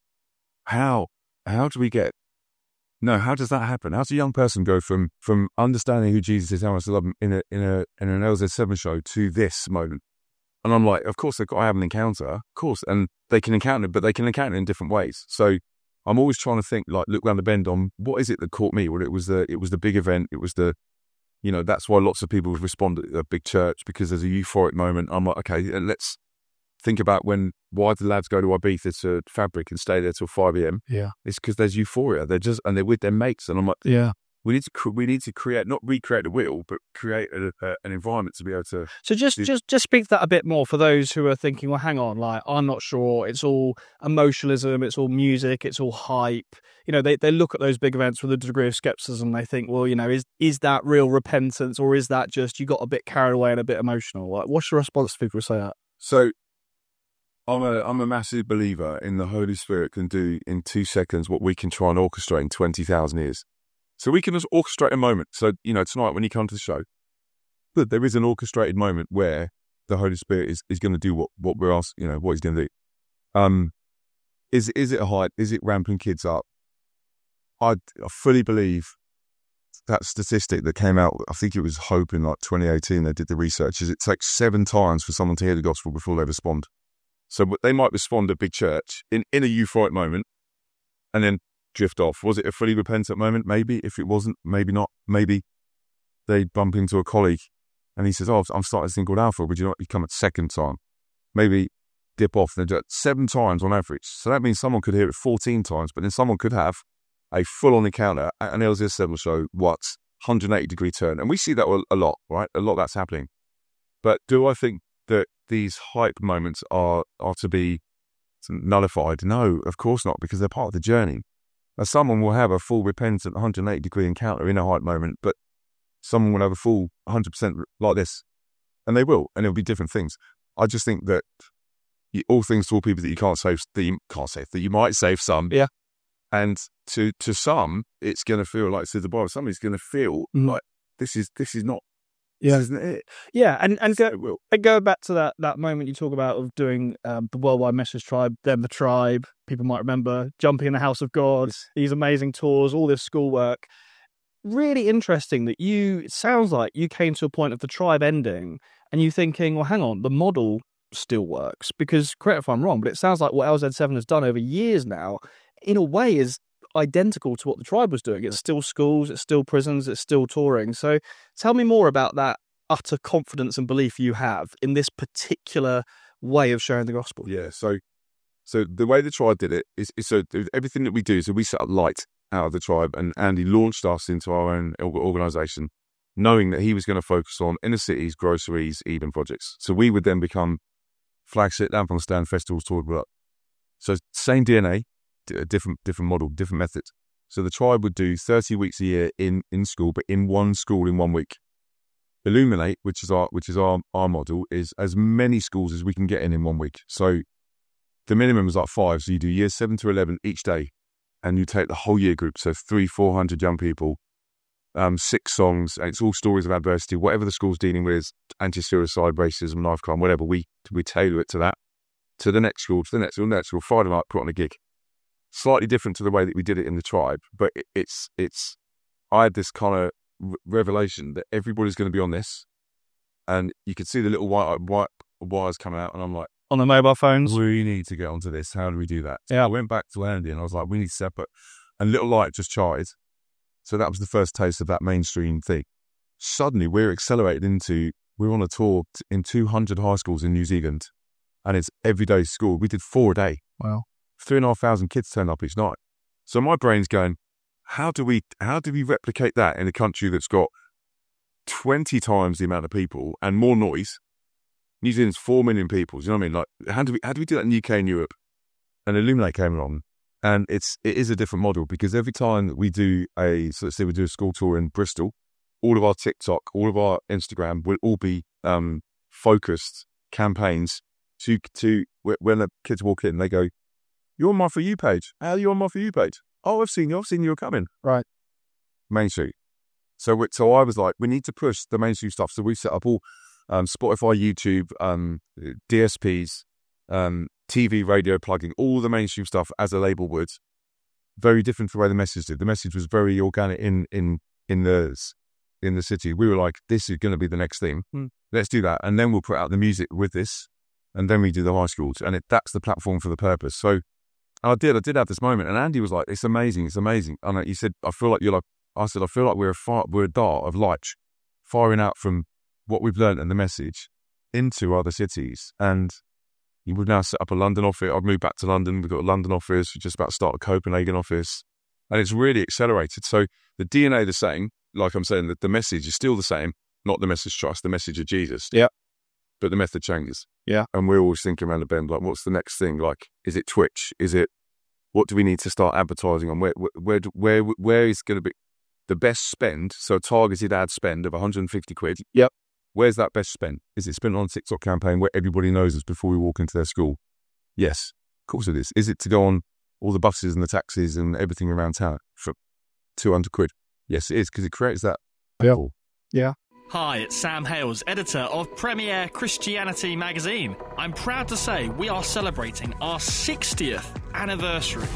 how, how do we get, no, how does that happen? How does a young person go from from understanding who Jesus is, how much to love him in a in a in an L Z seven show to this moment? And I'm like, of course they've got to have an encounter, of course, and they can encounter it, but they can encounter it in different ways. So I'm always trying to think, like, look round the bend on what is it that caught me? Well, it was the it was the big event, it was the, you know, that's why lots of people respond at a big church because there's a euphoric moment. I'm like, okay, let's think about when why the lads go to Ibiza to Fabric and stay there till five a.m. Yeah, it's because there's euphoria. They're just and they're with their mates, and I'm like, yeah. We need to we need to create not recreate the wheel, but create a, a, an environment to be able to. So just do. just just speak to that a bit more for those who are thinking, well, hang on, like I'm not sure. It's all emotionalism. It's all music. It's all hype. You know, they, they look at those big events with a degree of skepticism. They think, well, you know, is is that real repentance, or is that just you got a bit carried away and a bit emotional? Like, what's your response to people who say that? So, I'm a I'm a massive believer in the Holy Spirit can do in two seconds what we can try and orchestrate in twenty thousand years. So we can just orchestrate a moment. So, you know, tonight when you come to the show, but there is an orchestrated moment where the Holy Spirit is, is going to do what, what we're asked, you know, what he's going to do. Um, is, is it a hype? Is it ramping kids up? I, I fully believe that statistic that came out, I think it was Hope in like twenty eighteen, they did the research, is it takes seven times for someone to hear the gospel before they respond. So they might respond at big church in, in a euphoric moment and then drift off. Was it a fully repentant moment? Maybe. If it wasn't, maybe not. Maybe they bump into a colleague and he says, oh, I'm starting this thing called Alpha. Would you not come at second time? Maybe dip off. They do it seven times on average. So that means someone could hear it fourteen times, but then someone could have a full-on encounter at an L Z S seven show, what, one hundred eighty degree turn. And we see that a lot, right? A lot of that's happening. But do I think that these hype moments are, are to be nullified? No, of course not, because they're part of the journey. Now, someone will have a full repentant one hundred eighty degree encounter in a hype moment, but someone will have a full one hundred percent like this. And they will, and it'll be different things. I just think that you, all things to all people that you can't save, that you can't save, that you might save some. Yeah. And to to some, it's going to feel like, says the Bible, somebody's going to feel mm. like this is this is not, yeah, this isn't it. Yeah, and and go, and go back to that that moment you talk about of doing um, the Worldwide Message Tribe, then the Tribe. People might remember jumping in the House of God, these amazing tours, all this schoolwork. Really interesting that you. It sounds like you came to a point of the Tribe ending, and you thinking, well, hang on, the model still works, because correct if I'm wrong, but it sounds like what L Z seven has done over years now, in a way, is identical to what the Tribe was doing. It's still schools, it's still prisons, it's still touring. So tell me more about that utter confidence and belief you have in this particular way of sharing the gospel. Yeah, so so the way the Tribe did it is, is so everything that we do, so we set up Light out of the Tribe, and Andy launched us into our own organisation, knowing that he was going to focus on inner cities, groceries, Eden projects. So we would then become flagship, lamp on stand, festivals, toured with. So same D N A, a different different model, different method. So the Tribe would do thirty weeks a year in, in school, but in one school in one week. Illuminate, which is our which is our, our model, is as many schools as we can get in in one week. So the minimum is like five. So you do years seven to eleven each day, and you take the whole year group. So three, four hundred young people, um, six songs, and it's all stories of adversity. Whatever the school's dealing with, anti-suicide, racism, knife crime, whatever. We we tailor it to that, to the next school, to the next school, the next school. Friday night, put on a gig. Slightly different to the way that we did it in the Tribe, but it, it's it's. I had this kind of r- revelation that everybody's going to be on this, and you could see the little white white wires coming out, and I'm like, on the mobile phones, we need to get onto this. How do we do that? So yeah, I went back to Andy, and I was like, we need to separate. And Little Light just charted, so that was the first taste of that mainstream thing. Suddenly, we're accelerated into we're on a tour in two hundred high schools in New Zealand, and it's everyday school. We did four a day. Wow. Three and a half thousand kids turn up each night. So my brain's going, how do we how do we replicate that in a country that's got twenty times the amount of people and more noise? New Zealand's four million people. Do you know what I mean? Like, how do we how do we do that in the U K and Europe? And Illuminate came along, and it's it is a different model, because every time that we do a so let's say we do a school tour in Bristol, all of our TikTok, all of our Instagram will all be um, focused campaigns to to when the kids walk in, they go, "You're on my For You page. How are you on my For You page? Oh, I've seen you. I've seen you coming." Right. Mainstream. So, so I was like, we need to push the mainstream stuff. So we set up all um, Spotify, YouTube, um, D S Ps, um, T V, radio plugging, all the mainstream stuff as a label would. Very different from the way the message did. The message was very organic in in in the in the city. We were like, this is going to be the next thing. Hmm. Let's do that, and then we'll put out the music with this, and then we do the high schools, and it, that's the platform for the purpose. So. I did. I did have this moment, and Andy was like, "It's amazing. It's amazing." And he said, "I feel like you're like." I said, "I feel like we're a fire, we're a dart of light, firing out from what we've learned and the message into other cities." And We've now set up a London office. I've moved back to London. We've got a London office. We just about to start a Copenhagen office. And it's really accelerated. So the D N A the same. Like I'm saying, that the message is still the same. Not the message trust, the message of Jesus. Yeah. But the method changes. Yeah. And we're always thinking around the bend, like, what's the next thing? Like, is it Twitch? Is it, what do we need to start advertising on? Where, where, where, where is going to be the best spend? So a targeted ad spend of one hundred fifty quid. Yep. Where's that best spend? Is it spent on a TikTok campaign where everybody knows us before we walk into their school? Yes, of course it is. Is it to go on all the buses and the taxis and everything around town for two hundred quid? Yes, it is, because it creates that. Yeah. Yeah. Hi, it's Sam Hales, editor of Premier Christianity magazine. I'm proud to say we are celebrating our sixtieth anniversary.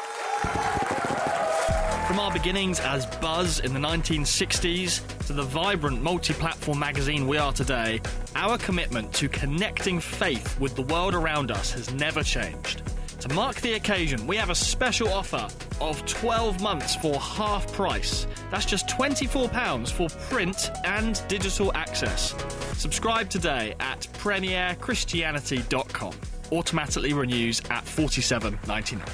From our beginnings as Buzz in the nineteen sixties to the vibrant multi-platform magazine we are today, our commitment to connecting faith with the world around us has never changed. To mark the occasion, we have a special offer of twelve months for half price. That's just twenty-four pounds for print and digital access. Subscribe today at premier christianity dot com. Automatically renews at forty-seven ninety-nine.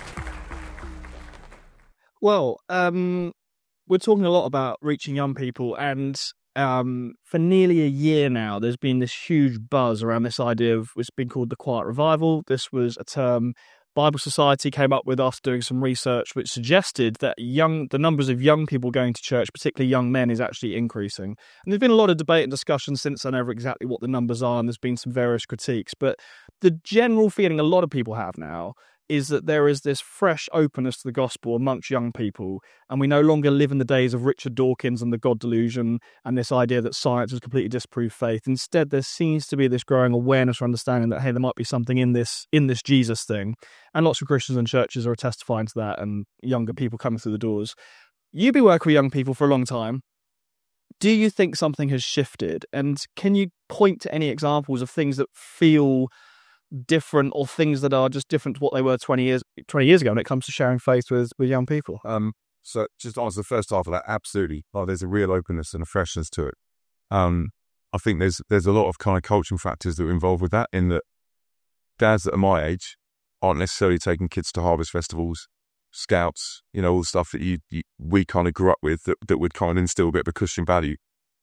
Well, um, we're talking a lot about reaching young people, and um, for nearly a year now, there's been this huge buzz around this idea of what's been called the Quiet Revival. This was a term Bible Society came up with after doing some research, which suggested that young the numbers of young people going to church, particularly young men, is actually increasing. And there's been a lot of debate and discussion since then over exactly what the numbers are, and there's been some various critiques. But the general feeling a lot of people have now is that there is this fresh openness to the gospel amongst young people, and we no longer live in the days of Richard Dawkins and the God delusion and this idea that science has completely disproved faith. Instead, there seems to be this growing awareness or understanding that, hey, there might be something in this in this Jesus thing, and lots of Christians and churches are testifying to that, and younger people coming through the doors. You've been working with young people for a long time. Do you think something has shifted? And can you point to any examples of things that feel different, or things that are just different to what they were twenty years ago when it comes to sharing faith with, with young people? Um, so just to answer the first half of that, absolutely. Oh, there's a real openness and a freshness to it. Um, I think there's there's a lot of kind of cultural factors that are involved with that, in that dads that are my age aren't necessarily taking kids to harvest festivals, scouts, you know, all the stuff that you, you we kind of grew up with that, that would kind of instill a bit of a Christian value.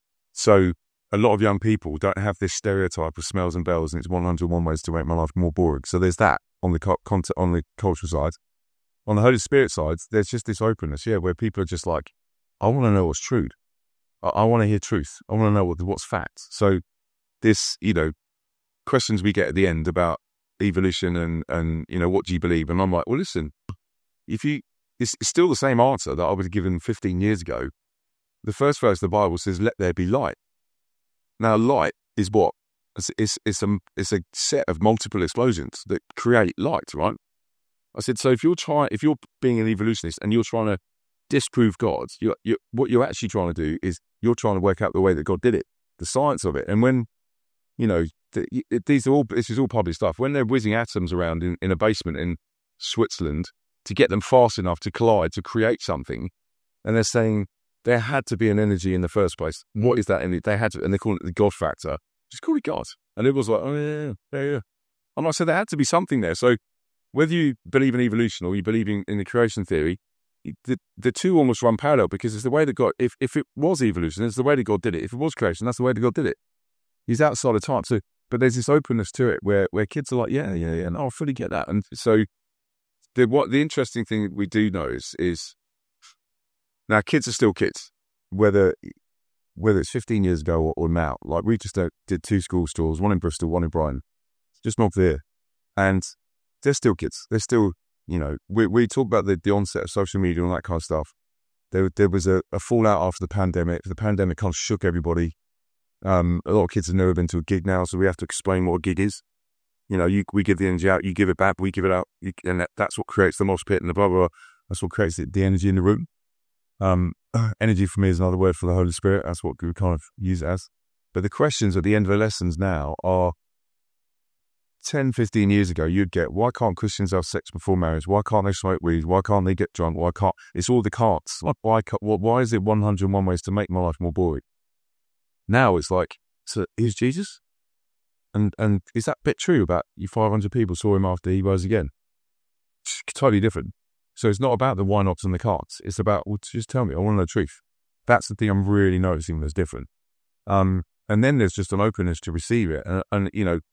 So a lot of young people don't have this stereotype of smells and bells and it's one hundred one ways to make my life more boring. So there's that on the co- content, on the cultural side. On the Holy Spirit side, there's just this openness, yeah, where people are just like, I want to know what's true. I, I want to hear truth. I want to know what, what's fact. So this, you know, questions we get at the end about evolution and, and, you know, what do you believe? And I'm like, well, listen, if you, it's, it's still the same answer that I would have given fifteen years ago. The first verse of the Bible says, let there be light. Now, light is what? It's, it's, it's, a, it's a set of multiple explosions that create light, right? I said, so if you're trying, if you're being an evolutionist and you're trying to disprove God, you're, you're, what you're actually trying to do is you're trying to work out the way that God did it, the science of it. And when, you know, the, these are all, this is all public stuff. When they're whizzing atoms around in, in a basement in Switzerland to get them fast enough to collide, to create something, and they're saying, there had to be an energy in the first place. What is that energy? They had to, and they call it the God factor. Just call it God. And it was like, oh, yeah, yeah, yeah, yeah. And I said, there had to be something there. So whether you believe in evolution or you believe in, in the creation theory, the, the two almost run parallel, because it's the way that God, if, if it was evolution, it's the way that God did it. If it was creation, that's the way that God did it. He's outside of time. So, but there's this openness to it where, where kids are like, yeah, yeah, yeah, and I fully get that. And so the, what the interesting thing we do know is, is now, kids are still kids, whether whether it's fifteen years ago or, or now. Like, we just uh, did two school stores, one in Bristol, one in Brighton, just not there. And they're still kids. They're still, you know, we we talk about the, the onset of social media and all that kind of stuff. There, there was a, a fallout after the pandemic. The pandemic kind of shook everybody. Um, a lot of kids have never been to a gig now, so we have to explain what a gig is. You know, you, we give the energy out, you give it back, we give it out, you, and that, that's what creates the mosh pit and the blah, blah, blah. That's what creates the, the energy in the room. Um, energy for me is another word for the Holy Spirit. That's what we kind of use it as. But the questions at the end of the lessons now are ten, fifteen years ago, you'd get, why can't Christians have sex before marriage? Why can't they smoke weed? Why can't they get drunk? Why can't, it's all the can'ts. Like, why, why is it one hundred one ways to make my life more boring? Now it's like, so here's Jesus. And and is that bit true about you five hundred people saw him after he rose again? It's totally different. So it's not about the why nots and the can'ts. It's about, well, just tell me, I want to know the truth. That's the thing I'm really noticing that's different. Um, and then there's just an openness to receive it. And, and you know,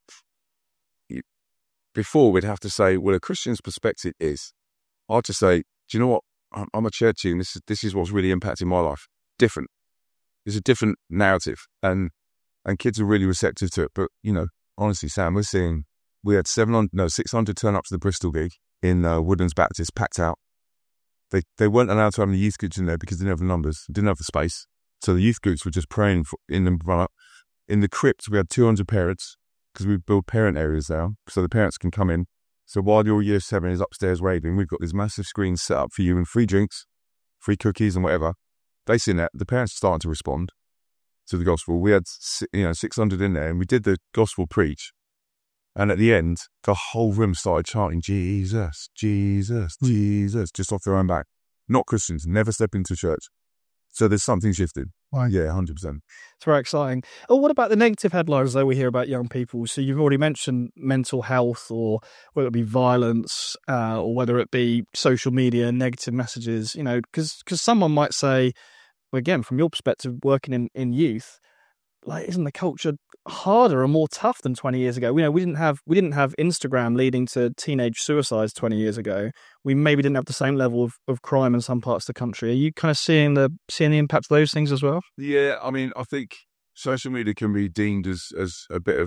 before we'd have to say, well, a Christian's perspective is, I'd just say, do you know what? I'm, I'm a churchy and this is, this is what's really impacting my life. Different. It's a different narrative. And and kids are really receptive to it. But, you know, honestly, Sam, we're seeing, we had seven hundred, no, six hundred turn up to the Bristol gig in uh, Woodlands Baptist, packed out. They they weren't allowed to have any youth groups in there because they didn't have the numbers, didn't have the space. So the youth groups were just praying for, in the run up. In the crypt, we had two hundred parents because we built parent areas there so the parents can come in. So while your year seven is upstairs raving, we've got this massive screen set up for you and free drinks, free cookies and whatever. They see that. The parents are starting to respond to the gospel. We had, you know, six hundred in there and we did the gospel preach. And at the end, the whole room started chanting, Jesus, Jesus, Jesus, just off their own back. Not Christians, never step into church. So there's something shifted. Right. Yeah, one hundred percent. It's very exciting. Oh, what about the negative headlines, though, we hear about young people? So you've already mentioned mental health, or whether it be violence, uh, or whether it be social media, negative messages, you know, because because someone might say, well, again, from your perspective, working in, in youth, like, isn't the culture harder and more tough than twenty years ago? You know, we didn't have we didn't have Instagram leading to teenage suicides twenty years ago. We maybe didn't have the same level of, of crime in some parts of the country. Are you kind of seeing the seeing the impact of those things as well? Yeah, I mean, I think social media can be deemed as, as a bit of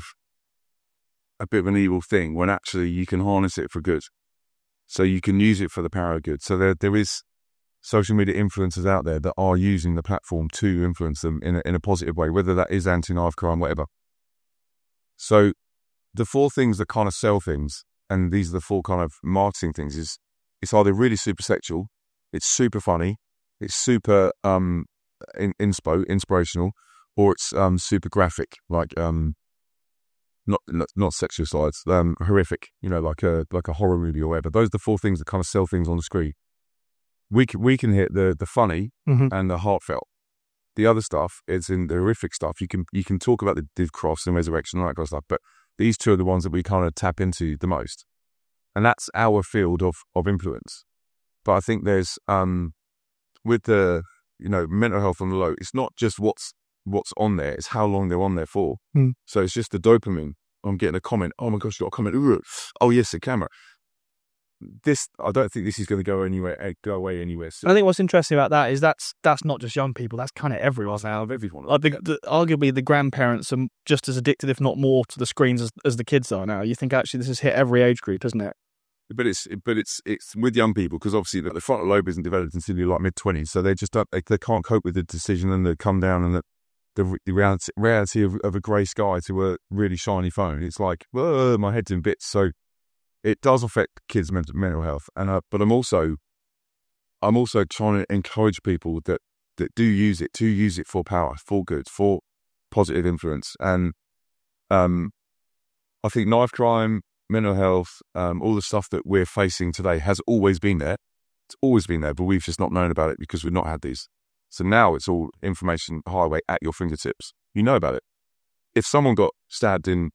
a bit of an evil thing when actually you can harness it for good. So you can use it for the power of good. So there there is social media influencers out there that are using the platform to influence them in a, in a positive way, whether that is anti-knife crime, whatever. So the four things that kind of sell things, and these are the four kind of marketing things, is it's either really super sexual, it's super funny, it's super um, in, inspo, inspirational, or it's um, super graphic, like um, not, not not sexual slides, um, horrific, you know, like a like a horror movie or whatever. Those are the four things that kind of sell things on the screen. We can, we can hit the, the funny mm-hmm. and the heartfelt. The other stuff is in the horrific stuff. You can you can talk about the, the cross and resurrection and all that kind of stuff, but these two are the ones that we kind of tap into the most. And that's our field of, of influence. But I think there's, um, with the, you know, mental health on the low, it's not just what's what's on there, it's how long they're on there for. Mm. So it's just the dopamine. I'm getting a comment. Oh my gosh, you got a comment. Ooh. Oh yes, the camera. This, I don't think this is going to go anywhere, go away anywhere soon. I think what's interesting about that is that's that's not just young people. That's kind of everyone now. Everyone. I think the, arguably the grandparents are just as addicted, if not more, to the screens as, as the kids are now. You think actually this has hit every age group, isn't it? But it's but it's it's with young people because obviously the, the frontal lobe isn't developed until you're like mid twenties, so they just don't they, they can't cope with the decision and they come down and the the, the reality reality of, of a grey sky to a really shiny phone. It's like, whoa, my head's in bits. So it does affect kids' mental, mental health, and uh, but I'm also, I'm also trying to encourage people that, that do use it to use it for power, for good, for positive influence, and um, I think knife crime, mental health, um, all the stuff that we're facing today has always been there. It's always been there, but we've just not known about it because we've not had these. So now it's all information highway at your fingertips. You know about it. If someone got stabbed in,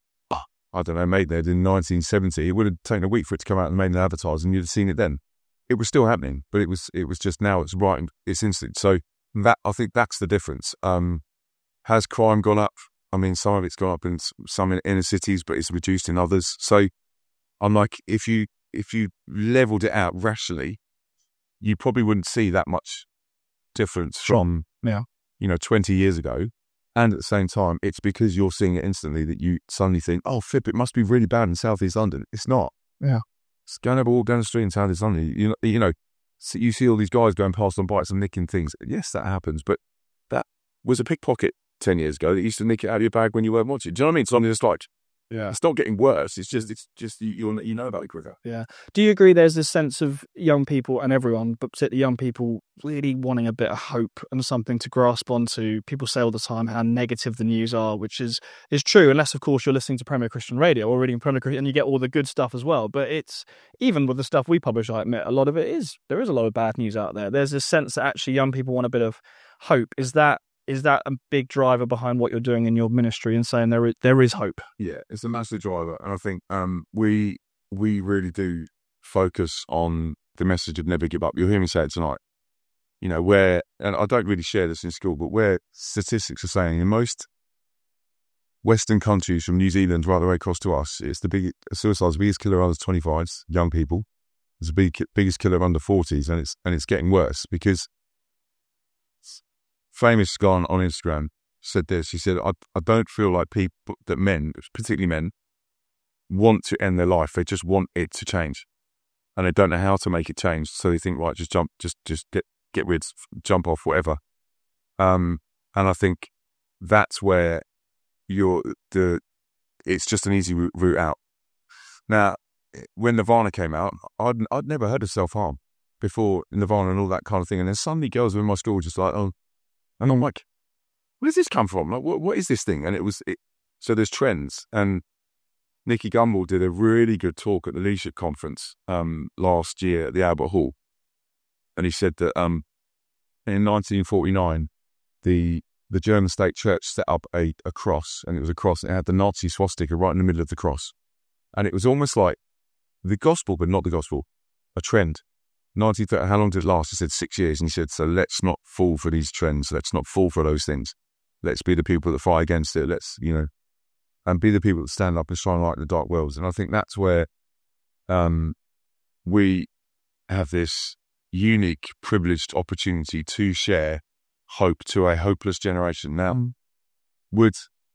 I don't know, Maidenhead in nineteen seventy, it would have taken a week for it to come out and made an advertise, and you'd have seen it then. It was still happening, but it was it was just now it's right, it's instant. So that I think that's the difference. Um, has crime gone up? I mean, some of it's gone up in some in inner cities, but it's reduced in others. So I'm like, if you if you leveled it out rationally, you probably wouldn't see that much difference from yeah. you know twenty years ago. And at the same time, it's because you're seeing it instantly that you suddenly think, oh, flip, it must be really bad in South East London. It's not. Yeah. It's going to have a walk down the street in South East London. You know, you know, so you see all these guys going past on bikes and nicking things. Yes, that happens. But that was a pickpocket ten years ago that used to nick it out of your bag when you weren't watching. Do you know what I mean? So I'm just like, yeah, it's not getting worse. It's just, it's just you you'll, you know about it quicker. Yeah. Do you agree there's this sense of young people and everyone, but particularly young people, really wanting a bit of hope and something to grasp onto? People say all the time how negative the news are, which is is true, unless of course you're listening to Premier Christian Radio or reading Premier Christian, and you get all the good stuff as well. But it's even with the stuff we publish, I admit, a lot of it is there is a lot of bad news out there. There's this sense that actually young people want a bit of hope. Is that is that a big driver behind what you're doing in your ministry and saying there is, there is hope? Yeah, it's a massive driver. And I think um, we we really do focus on the message of never give up. You'll hear me say it tonight. You know, where, and I don't really share this in school, but where statistics are saying in most Western countries from New Zealand right the way across to us, it's the big, suicide's the biggest killer under twenty-fives, young people. It's the big, biggest killer under forties, and it's and it's getting worse because famous guy on Instagram said this. He said, I, I don't feel like people, that men, particularly men, want to end their life. They just want it to change. And they don't know how to make it change. So they think, right, just jump, just just get, get rid, jump off, whatever. Um, and I think that's where you're, the, it's just an easy route, route out. Now, when Nirvana came out, I'd, I'd never heard of self-harm before Nirvana and all that kind of thing. And then suddenly girls were in my school just like, oh, and I'm like, where does this come from? Like, what, what is this thing? And it was, it, so there's trends. And Nicky Gumbel did a really good talk at the Leadership Conference um, last year at the Albert Hall. And he said that um, in nineteen forty-nine, the the German State Church set up a, a cross, and it was a cross, and it had the Nazi swastika right in the middle of the cross. And it was almost like the gospel, but not the gospel, a trend. nineteen thirty, how long did it last? He said six years. And he said, so let's not fall for these trends. Let's not fall for those things. Let's be the people that fight against it. Let's, you know, and be the people that stand up and shine light in the dark worlds. And I think that's where um, we have this unique, privileged opportunity to share hope to a hopeless generation. Now, mm. would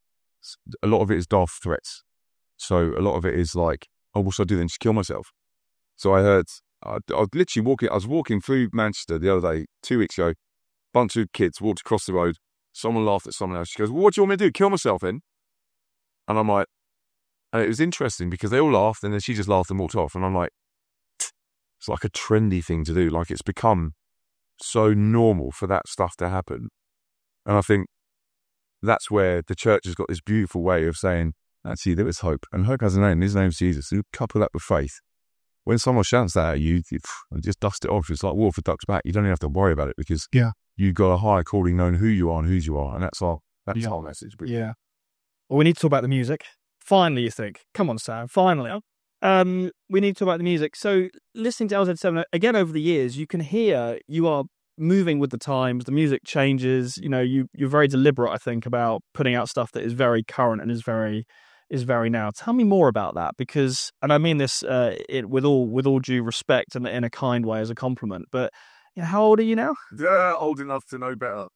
a lot of it is daft threats. So a lot of it is like, oh, what should I do then? Just kill myself. So I heard, I, I was literally walking, I was walking through Manchester the other day, two weeks ago, bunch of kids walked across the road. Someone laughed at someone else. She goes, well, what do you want me to do? Kill myself then? And I'm like, and it was interesting because they all laughed and then she just laughed and walked off. And I'm like, it's like a trendy thing to do. Like it's become so normal for that stuff to happen. And I think that's where the church has got this beautiful way of saying, actually, there is hope. And hope has a name. His name's Jesus. You couple that with faith. When someone shouts that at you, you just dust it off. It's like water for ducks back. You don't even have to worry about it because yeah. you've got a higher calling knowing who you are and whose you are. And that's our, that's yeah. our message. Yeah. Well, we need to talk about the music. Finally, you think. Come on, Sam. Finally. Um, we need to talk about the music. So listening to L Z seven, again, over the years, you can hear you are moving with the times. The music changes. You know, you, you're very deliberate, I think, about putting out stuff that is very current and is very is very now. Tell me more about that, because, and I mean this uh, it, with all with all due respect and in a kind way as a compliment, but you know, how old are you now? Yeah, old enough to know better.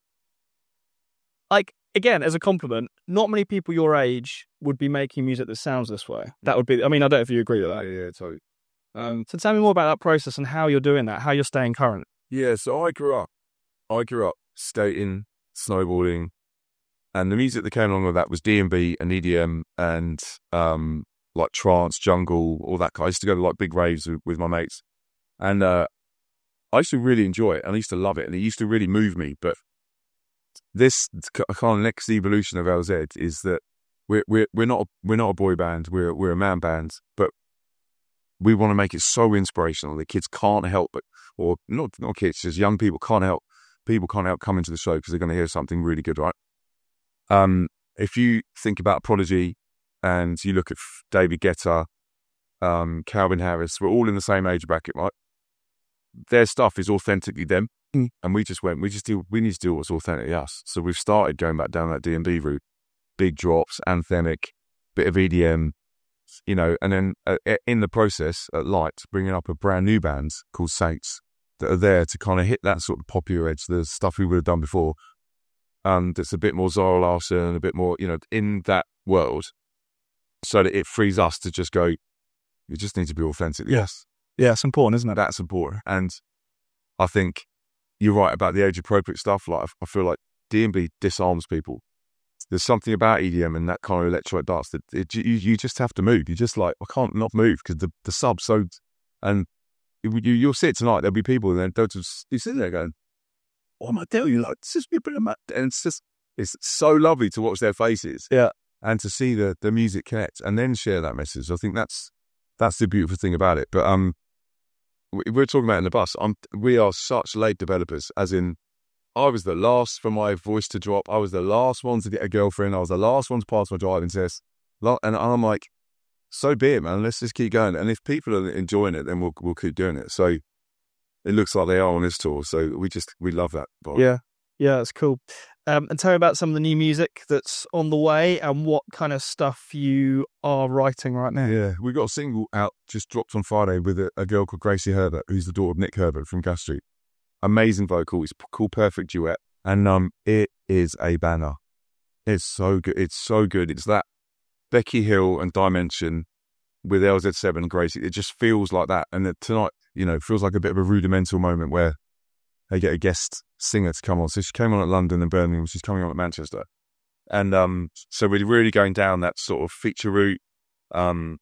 Like, again, as a compliment, not many people your age would be making music that sounds this way. That would be, I mean, I don't know if you agree with that. Yeah, yeah, totally. Um, so tell me more about that process and how you're doing that, how you're staying current. Yeah, so I grew up, I grew up skating, snowboarding, and the music that came along with that was D and B and E D M and um, like trance, jungle, all that kind. I used to go to like big raves with, with my mates, and uh, I used to really enjoy it, and I used to love it, and it used to really move me. But this kind of next evolution of L Z is that we're we're we're not a, we're not a boy band, we're we're a man band, but we want to make it so inspirational that kids can't help but, or not not kids, just young people can't help people can't help coming to the show because they're going to hear something really good, right? Um, if you think about Prodigy and you look at David Guetta, um, Calvin Harris, we're all in the same age bracket, right? Their stuff is authentically them. Mm. And we just went, we just do, we need to do what's authentically us. So we've started going back down that D and B route, big drops, anthemic, bit of E D M, you know, and then uh, in the process at Light, bringing up a brand new band called Saints that are there to kind of hit that sort of popular edge, the stuff we would have done before. Um, that's a bit more Zara Larsson, a bit more, you know, in that world, so that it frees us to just go, you just need to be authentic. Yes. Yeah, it's important, isn't it? That's important. And I think you're right about the age-appropriate stuff. Like, I feel like D and B disarms people. There's something about E D M and that kind of electronic dance that it, you, you just have to move. You just like, I can't not move because the, the sub's so, and you, you'll see it tonight. There'll be people and then they'll just, you sit there going, what am I telling you? Like, this is a bit of, and it's just, it's so lovely to watch their faces. Yeah. And to see the, the music connect and then share that message. I think that's, that's the beautiful thing about it. But, um, we, we're talking about in the bus. I'm, we are such late developers, as in I was the last for my voice to drop. I was the last one to get a girlfriend. I was the last one to pass my driving test. And I'm like, so be it, man. Let's just keep going. And if people are enjoying it, then we'll we'll keep doing it. So it looks like they are on this tour. So we just, we love that. Vibe. Yeah. Yeah, that's cool. Um, and tell me about some of the new music that's on the way and what kind of stuff you are writing right now. Yeah, we got a single out, just dropped on Friday with a, a girl called Gracie Herbert, who's the daughter of Nick Herbert from Gas Street. Amazing vocal. It's called Perfect Duet. And um, it is a banger. It's so good. It's so good. It's that Becky Hill and Dimension with L Z seven and Gracie. It just feels like that. And tonight, you know, feels like a bit of a rudimental moment where they get a guest singer to come on. So she came on at London and Birmingham. She's coming on at Manchester. And um, so we're really going down that sort of feature route, um,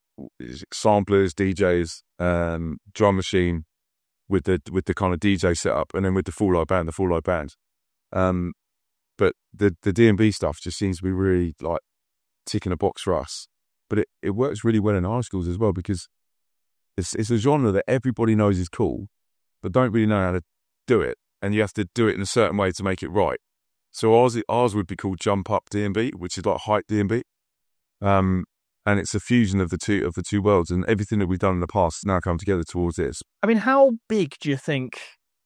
samplers, D Js, um, drum machine with the with the kind of D J setup, and then with the full live band, the full live band. Um, but the the D and B stuff just seems to be really like ticking a box for us. But it, it works really well in high schools as well, because it's it's a genre that everybody knows is cool, but don't really know how to do it, and you have to do it in a certain way to make it right. So ours ours would be called Jump Up D and B, which is like hype D and B, um, and it's a fusion of the two of the two worlds, and everything that we've done in the past now come together towards this. I mean, how big do you think?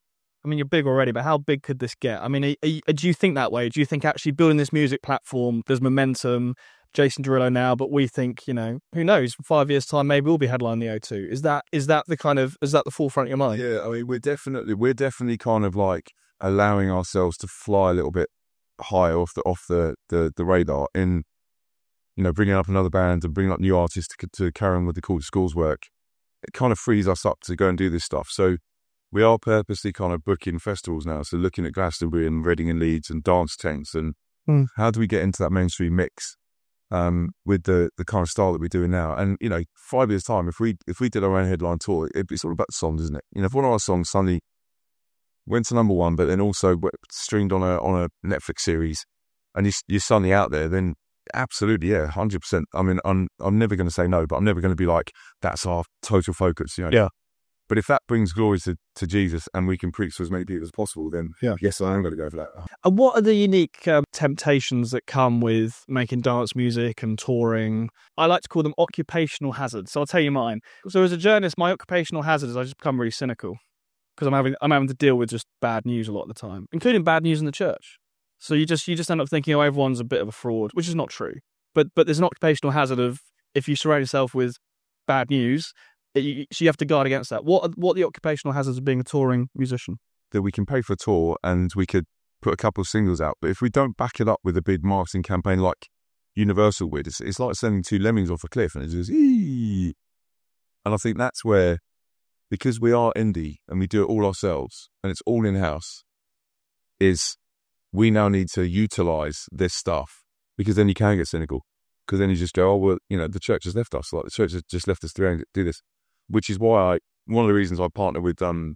I mean, you're big already, but how big could this get? I mean, are, are, do you think that way? Do you think actually building this music platform, there's momentum? Jason Derulo now, but we think, you know, who knows? For five years' time, maybe we'll be headlining the O two. Is that is that the kind of is that the forefront of your mind? Yeah, I mean, we're definitely we're definitely kind of like allowing ourselves to fly a little bit higher off the off the the, the radar in, you know, bringing up another band and bringing up new artists to, to carry on with the Cool Schools work. It kind of frees us up to go and do this stuff. So we are purposely kind of booking festivals now. So looking at Glastonbury and Reading and Leeds and dance tents and mm. how do we get into that mainstream mix? Um, with the, the kind of style that we're doing now. And, you know, five years' time, if we if we did our own headline tour, it'd be sort of about the songs, isn't it? You know, if one of our songs suddenly went to number one, but then also streamed on a on a Netflix series, and you, you're suddenly out there, then absolutely, yeah, one hundred percent. I mean, I'm, I'm never going to say no, but I'm never going to be like, that's our total focus, you know? Yeah. But if that brings glory to, to Jesus and we can preach to as many people as possible, then yeah, yes, I am going to go for that. And what are the unique um, temptations that come with making dance music and touring? I like to call them occupational hazards. So I'll tell you mine. So as a journalist, my occupational hazard is I just become really cynical because I'm having I'm having to deal with just bad news a lot of the time, including bad news in the church. So you just you just end up thinking, oh, everyone's a bit of a fraud, which is not true. But but there's an occupational hazard of if you surround yourself with bad news. You, so you have to guard against that. What are, what are the occupational hazards of being a touring musician? That we can pay for a tour and we could put a couple of singles out, but if we don't back it up with a big marketing campaign like Universal would, it's, it's like sending two lemmings off a cliff and it's just ee. And I think that's where, because we are indie and we do it all ourselves and it's all in-house, is we now need to utilise this stuff, because then you can get cynical, because then you just go, oh, well, you know, the church has left us, like the church has just left us to do this. Which is why I, one of the reasons I partner with um,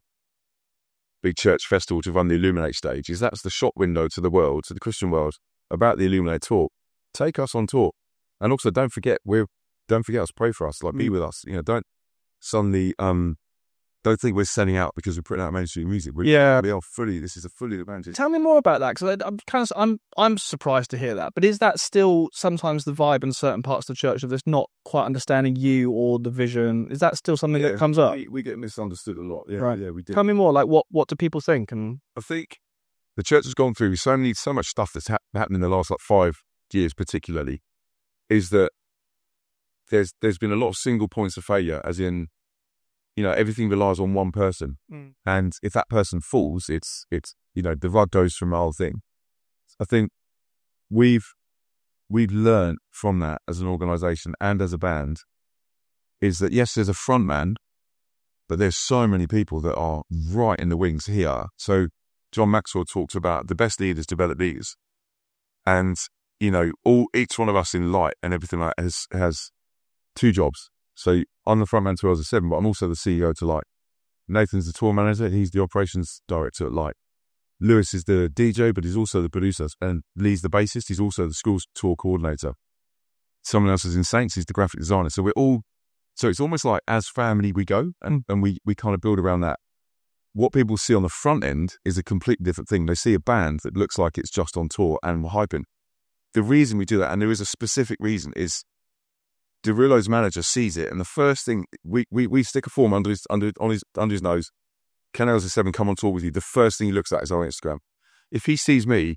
Big Church Festival to run the Illuminate stage is that's the shop window to the world, to the Christian world, about the Illuminate tour. Take us on tour, and also don't forget we're don't forget us, pray for us, like mm. be with us. You know, don't suddenly um, don't think we're selling out because we're putting out mainstream music. We, yeah, we are fully. This is a fully advantage. Tell me more about that, because I'm kind of I'm I'm surprised to hear that. But is that still sometimes the vibe in certain parts of the church of this not quite understanding you or the vision? Is that still something yeah, that comes up? We, we get misunderstood a lot. Yeah, right. Yeah, we did. Tell me more. Like what what do people think? And I think the church has gone through so many so much stuff that's ha- happened in the last like five years, particularly, is that there's there's been a lot of single points of failure, as in, you know, everything relies on one person. Mm. And if that person falls, it's, it's, you know, the rug goes from the whole thing. I think we've, we've learned from that as an organisation and as a band is that, yes, there's a front man, but there's so many people that are right in the wings here. So John Maxwell talks about the best leaders develop leaders. And, you know, all, each one of us in Light and everything like that has, has two jobs. So I'm the front man to L Z seven, but I'm also the C E O to Light. Nathan's the tour manager. He's the operations director at Light. Lewis is the D J, but he's also the producer. And Lee's the bassist. He's also the school's tour coordinator. Someone else is in Saints. He's the graphic designer. So we're all, so it's almost like as family we go, and, and we, we kind of build around that. what people see on the front end is a completely different thing. They see a band that looks like it's just on tour and we're hyping. The reason we do that, and there is a specific reason, is Derulo's manager sees it, and the first thing we we, we stick a form under his under on his under his nose. Can L Z seven come on tour with you? The first thing he looks at is our Instagram. If he sees me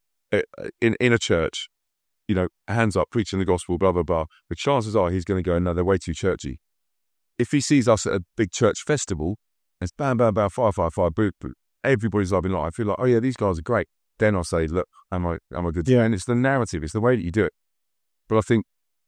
in in a church, you know, hands up, preaching the gospel, blah blah blah, the chances are he's going to go, no, they're way too churchy. If he sees us at a big church festival, it's bam bam bam, fire fire fire, boot, boot. Everybody's loving like, I feel like, oh yeah, these guys are great. Then I'll say, look, am I am I good? Yeah, and it's the narrative, it's the way that you do it. But I think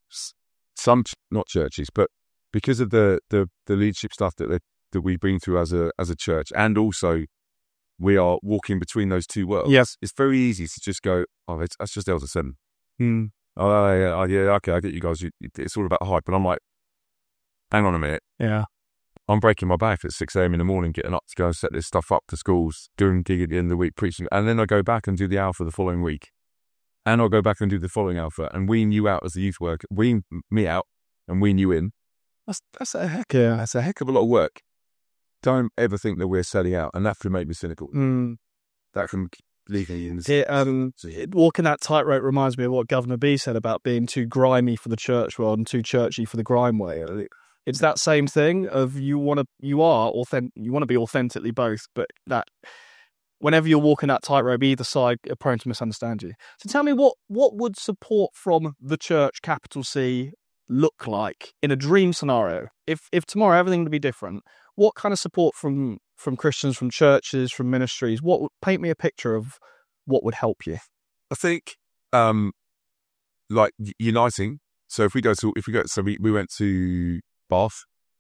some, not churches, but because of the the, the leadership stuff that they that we've been through as a as a church, and also we are walking between those two worlds. Yes, it's very easy to just go, oh, it's, that's just L Z seven. Hmm. Oh yeah, oh, yeah, okay, I get you guys. It's all about hype, but I'm like, hang on a minute. Yeah, I'm breaking my back at six a.m. in the morning, getting up to go and set this stuff up for schools, doing gig at the end of the week, preaching, and then I go back and do the alpha the following week, and I'll go back and do the following alpha, and wean you out as the youth worker, wean me out and wean you in. That's that's a heck, yeah, that's a heck of a lot of work. Don't ever think that we're selling out, and that can make me cynical. Mm. That can leave me in. It, um, it, walking that tightrope reminds me of what Governor B said about being too grimy for the church world and too churchy for the grime way. It's that same thing of you want to, you are authentic, you want to be authentically both, but that whenever you're walking that tightrope, either side are prone to misunderstand you. So tell me, what what would support from the church, capital C, look like in a dream scenario? If if tomorrow everything would be different, what kind of support from from Christians, from churches, from ministries? What would paint me a picture of what would help you? I think, um, like uniting. So if we go to, if we go, so we, we went to Bath,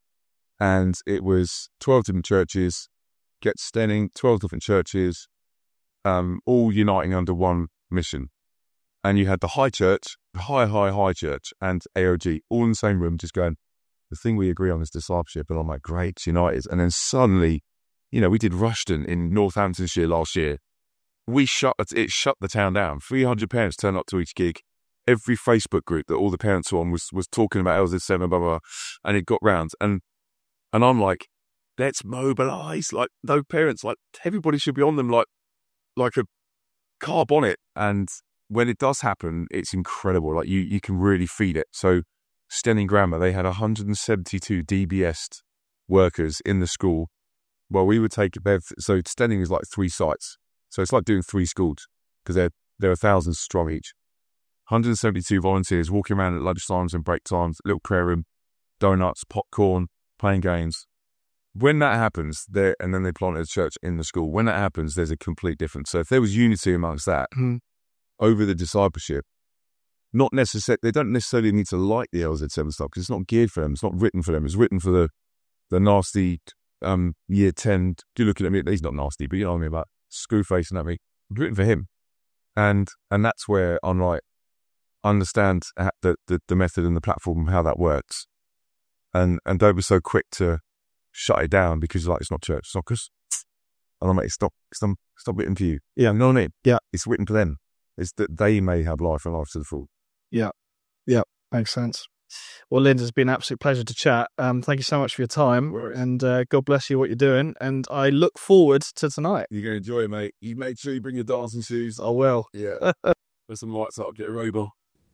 and it was twelve different churches, get Stenning, twelve different churches, um, all uniting under one mission. And you had the high church, the high, high, high church, and A O G all in the same room, just going, the thing we agree on is discipleship. And I'm like, great, it's united. And then suddenly, you know, we did Rushden in Northamptonshire last year. We shut, it shut the town down. three hundred parents turned up to each gig. Every Facebook group that all the parents were on was, was talking about L Z seven, blah, blah, blah. And it got round. And, and I'm like, let's mobilize. Like, those parents, like, everybody should be on them like, like a car bonnet. And when it does happen, it's incredible. Like, you, you can really feed it. So, Stenning Grammar, they had one hundred seventy-two D B S workers in the school. Well, we would take, so Stenning is like three sites. So it's like doing three schools, because they're, they're a thousand strong each. one hundred seventy-two volunteers walking around at lunchtimes and break times, little prayer room, donuts, popcorn, playing games. When that happens, there, and then they planted a church in the school. When that happens, there's a complete difference. So if there was unity amongst that, mm. over the discipleship, not necessarily, they don't necessarily need to like the L Z seven stuff, because it's not geared for them. It's not written for them. It's written for the the nasty um, year ten. Do you look at him? He's not nasty, but you know what I mean about Screwface and that. It's written for him, and and that's where I'm like, understand the, the the method and the platform and how that works, and and don't be so quick to shut it down because like it's not church, it's not Chris. And I'm like, stop, stop, stop written for you. Yeah, you know what I mean? Yeah, it's written for them. It's that they may have life and life to the full. Yeah, yeah, makes sense. Well, Linda, it's been an absolute pleasure to chat. Um, thank you so much for your time, and uh, God bless you what you're doing. And I look forward to tonight. You're going to enjoy it, mate. You make sure you bring your dancing shoes. I will. Yeah. There's some lights up. Get a robe.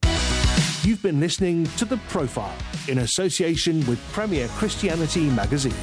You've been listening to The Profile in association with Premier Christianity Magazine.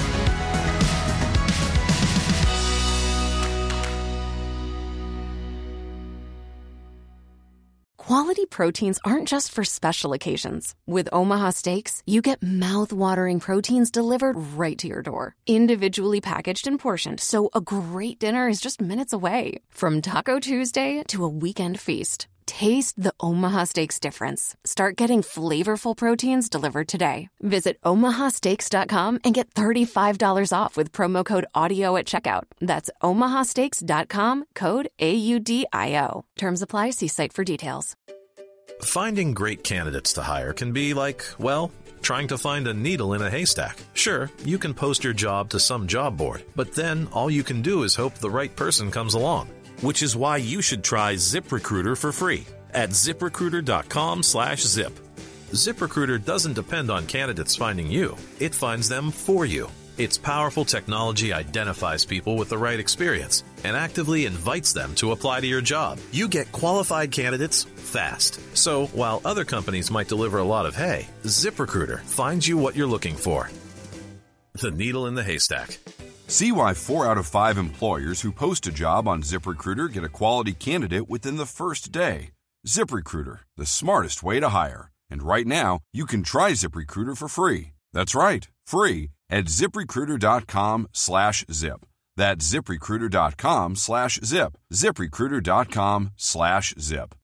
Quality proteins aren't just for special occasions. With Omaha Steaks, you get mouth-watering proteins delivered right to your door. Individually packaged and portioned, so a great dinner is just minutes away. From Taco Tuesday to a weekend feast, taste the Omaha Steaks difference. Start getting flavorful proteins delivered today. Visit omaha steaks dot com and get thirty-five dollars off with promo code AUDIO at checkout. That's omaha steaks dot com, code A U D I O. Terms apply. See site for details. Finding great candidates to hire can be like, well, trying to find a needle in a haystack. Sure, you can post your job to some job board, but then all you can do is hope the right person comes along. Which is why you should try ZipRecruiter for free at ZipRecruiter.com slash zip. ZipRecruiter doesn't depend on candidates finding you. It finds them for you. Its powerful technology identifies people with the right experience and actively invites them to apply to your job. You get qualified candidates fast. So while other companies might deliver a lot of hay, ZipRecruiter finds you what you're looking for. The needle in the haystack. See why four out of five employers who post a job on ZipRecruiter get a quality candidate within the first day. ZipRecruiter, the smartest way to hire. And right now, you can try ZipRecruiter for free. That's right, free at ZipRecruiter.com slash zip. That's ZipRecruiter.com slash zip. ZipRecruiter.com slash zip.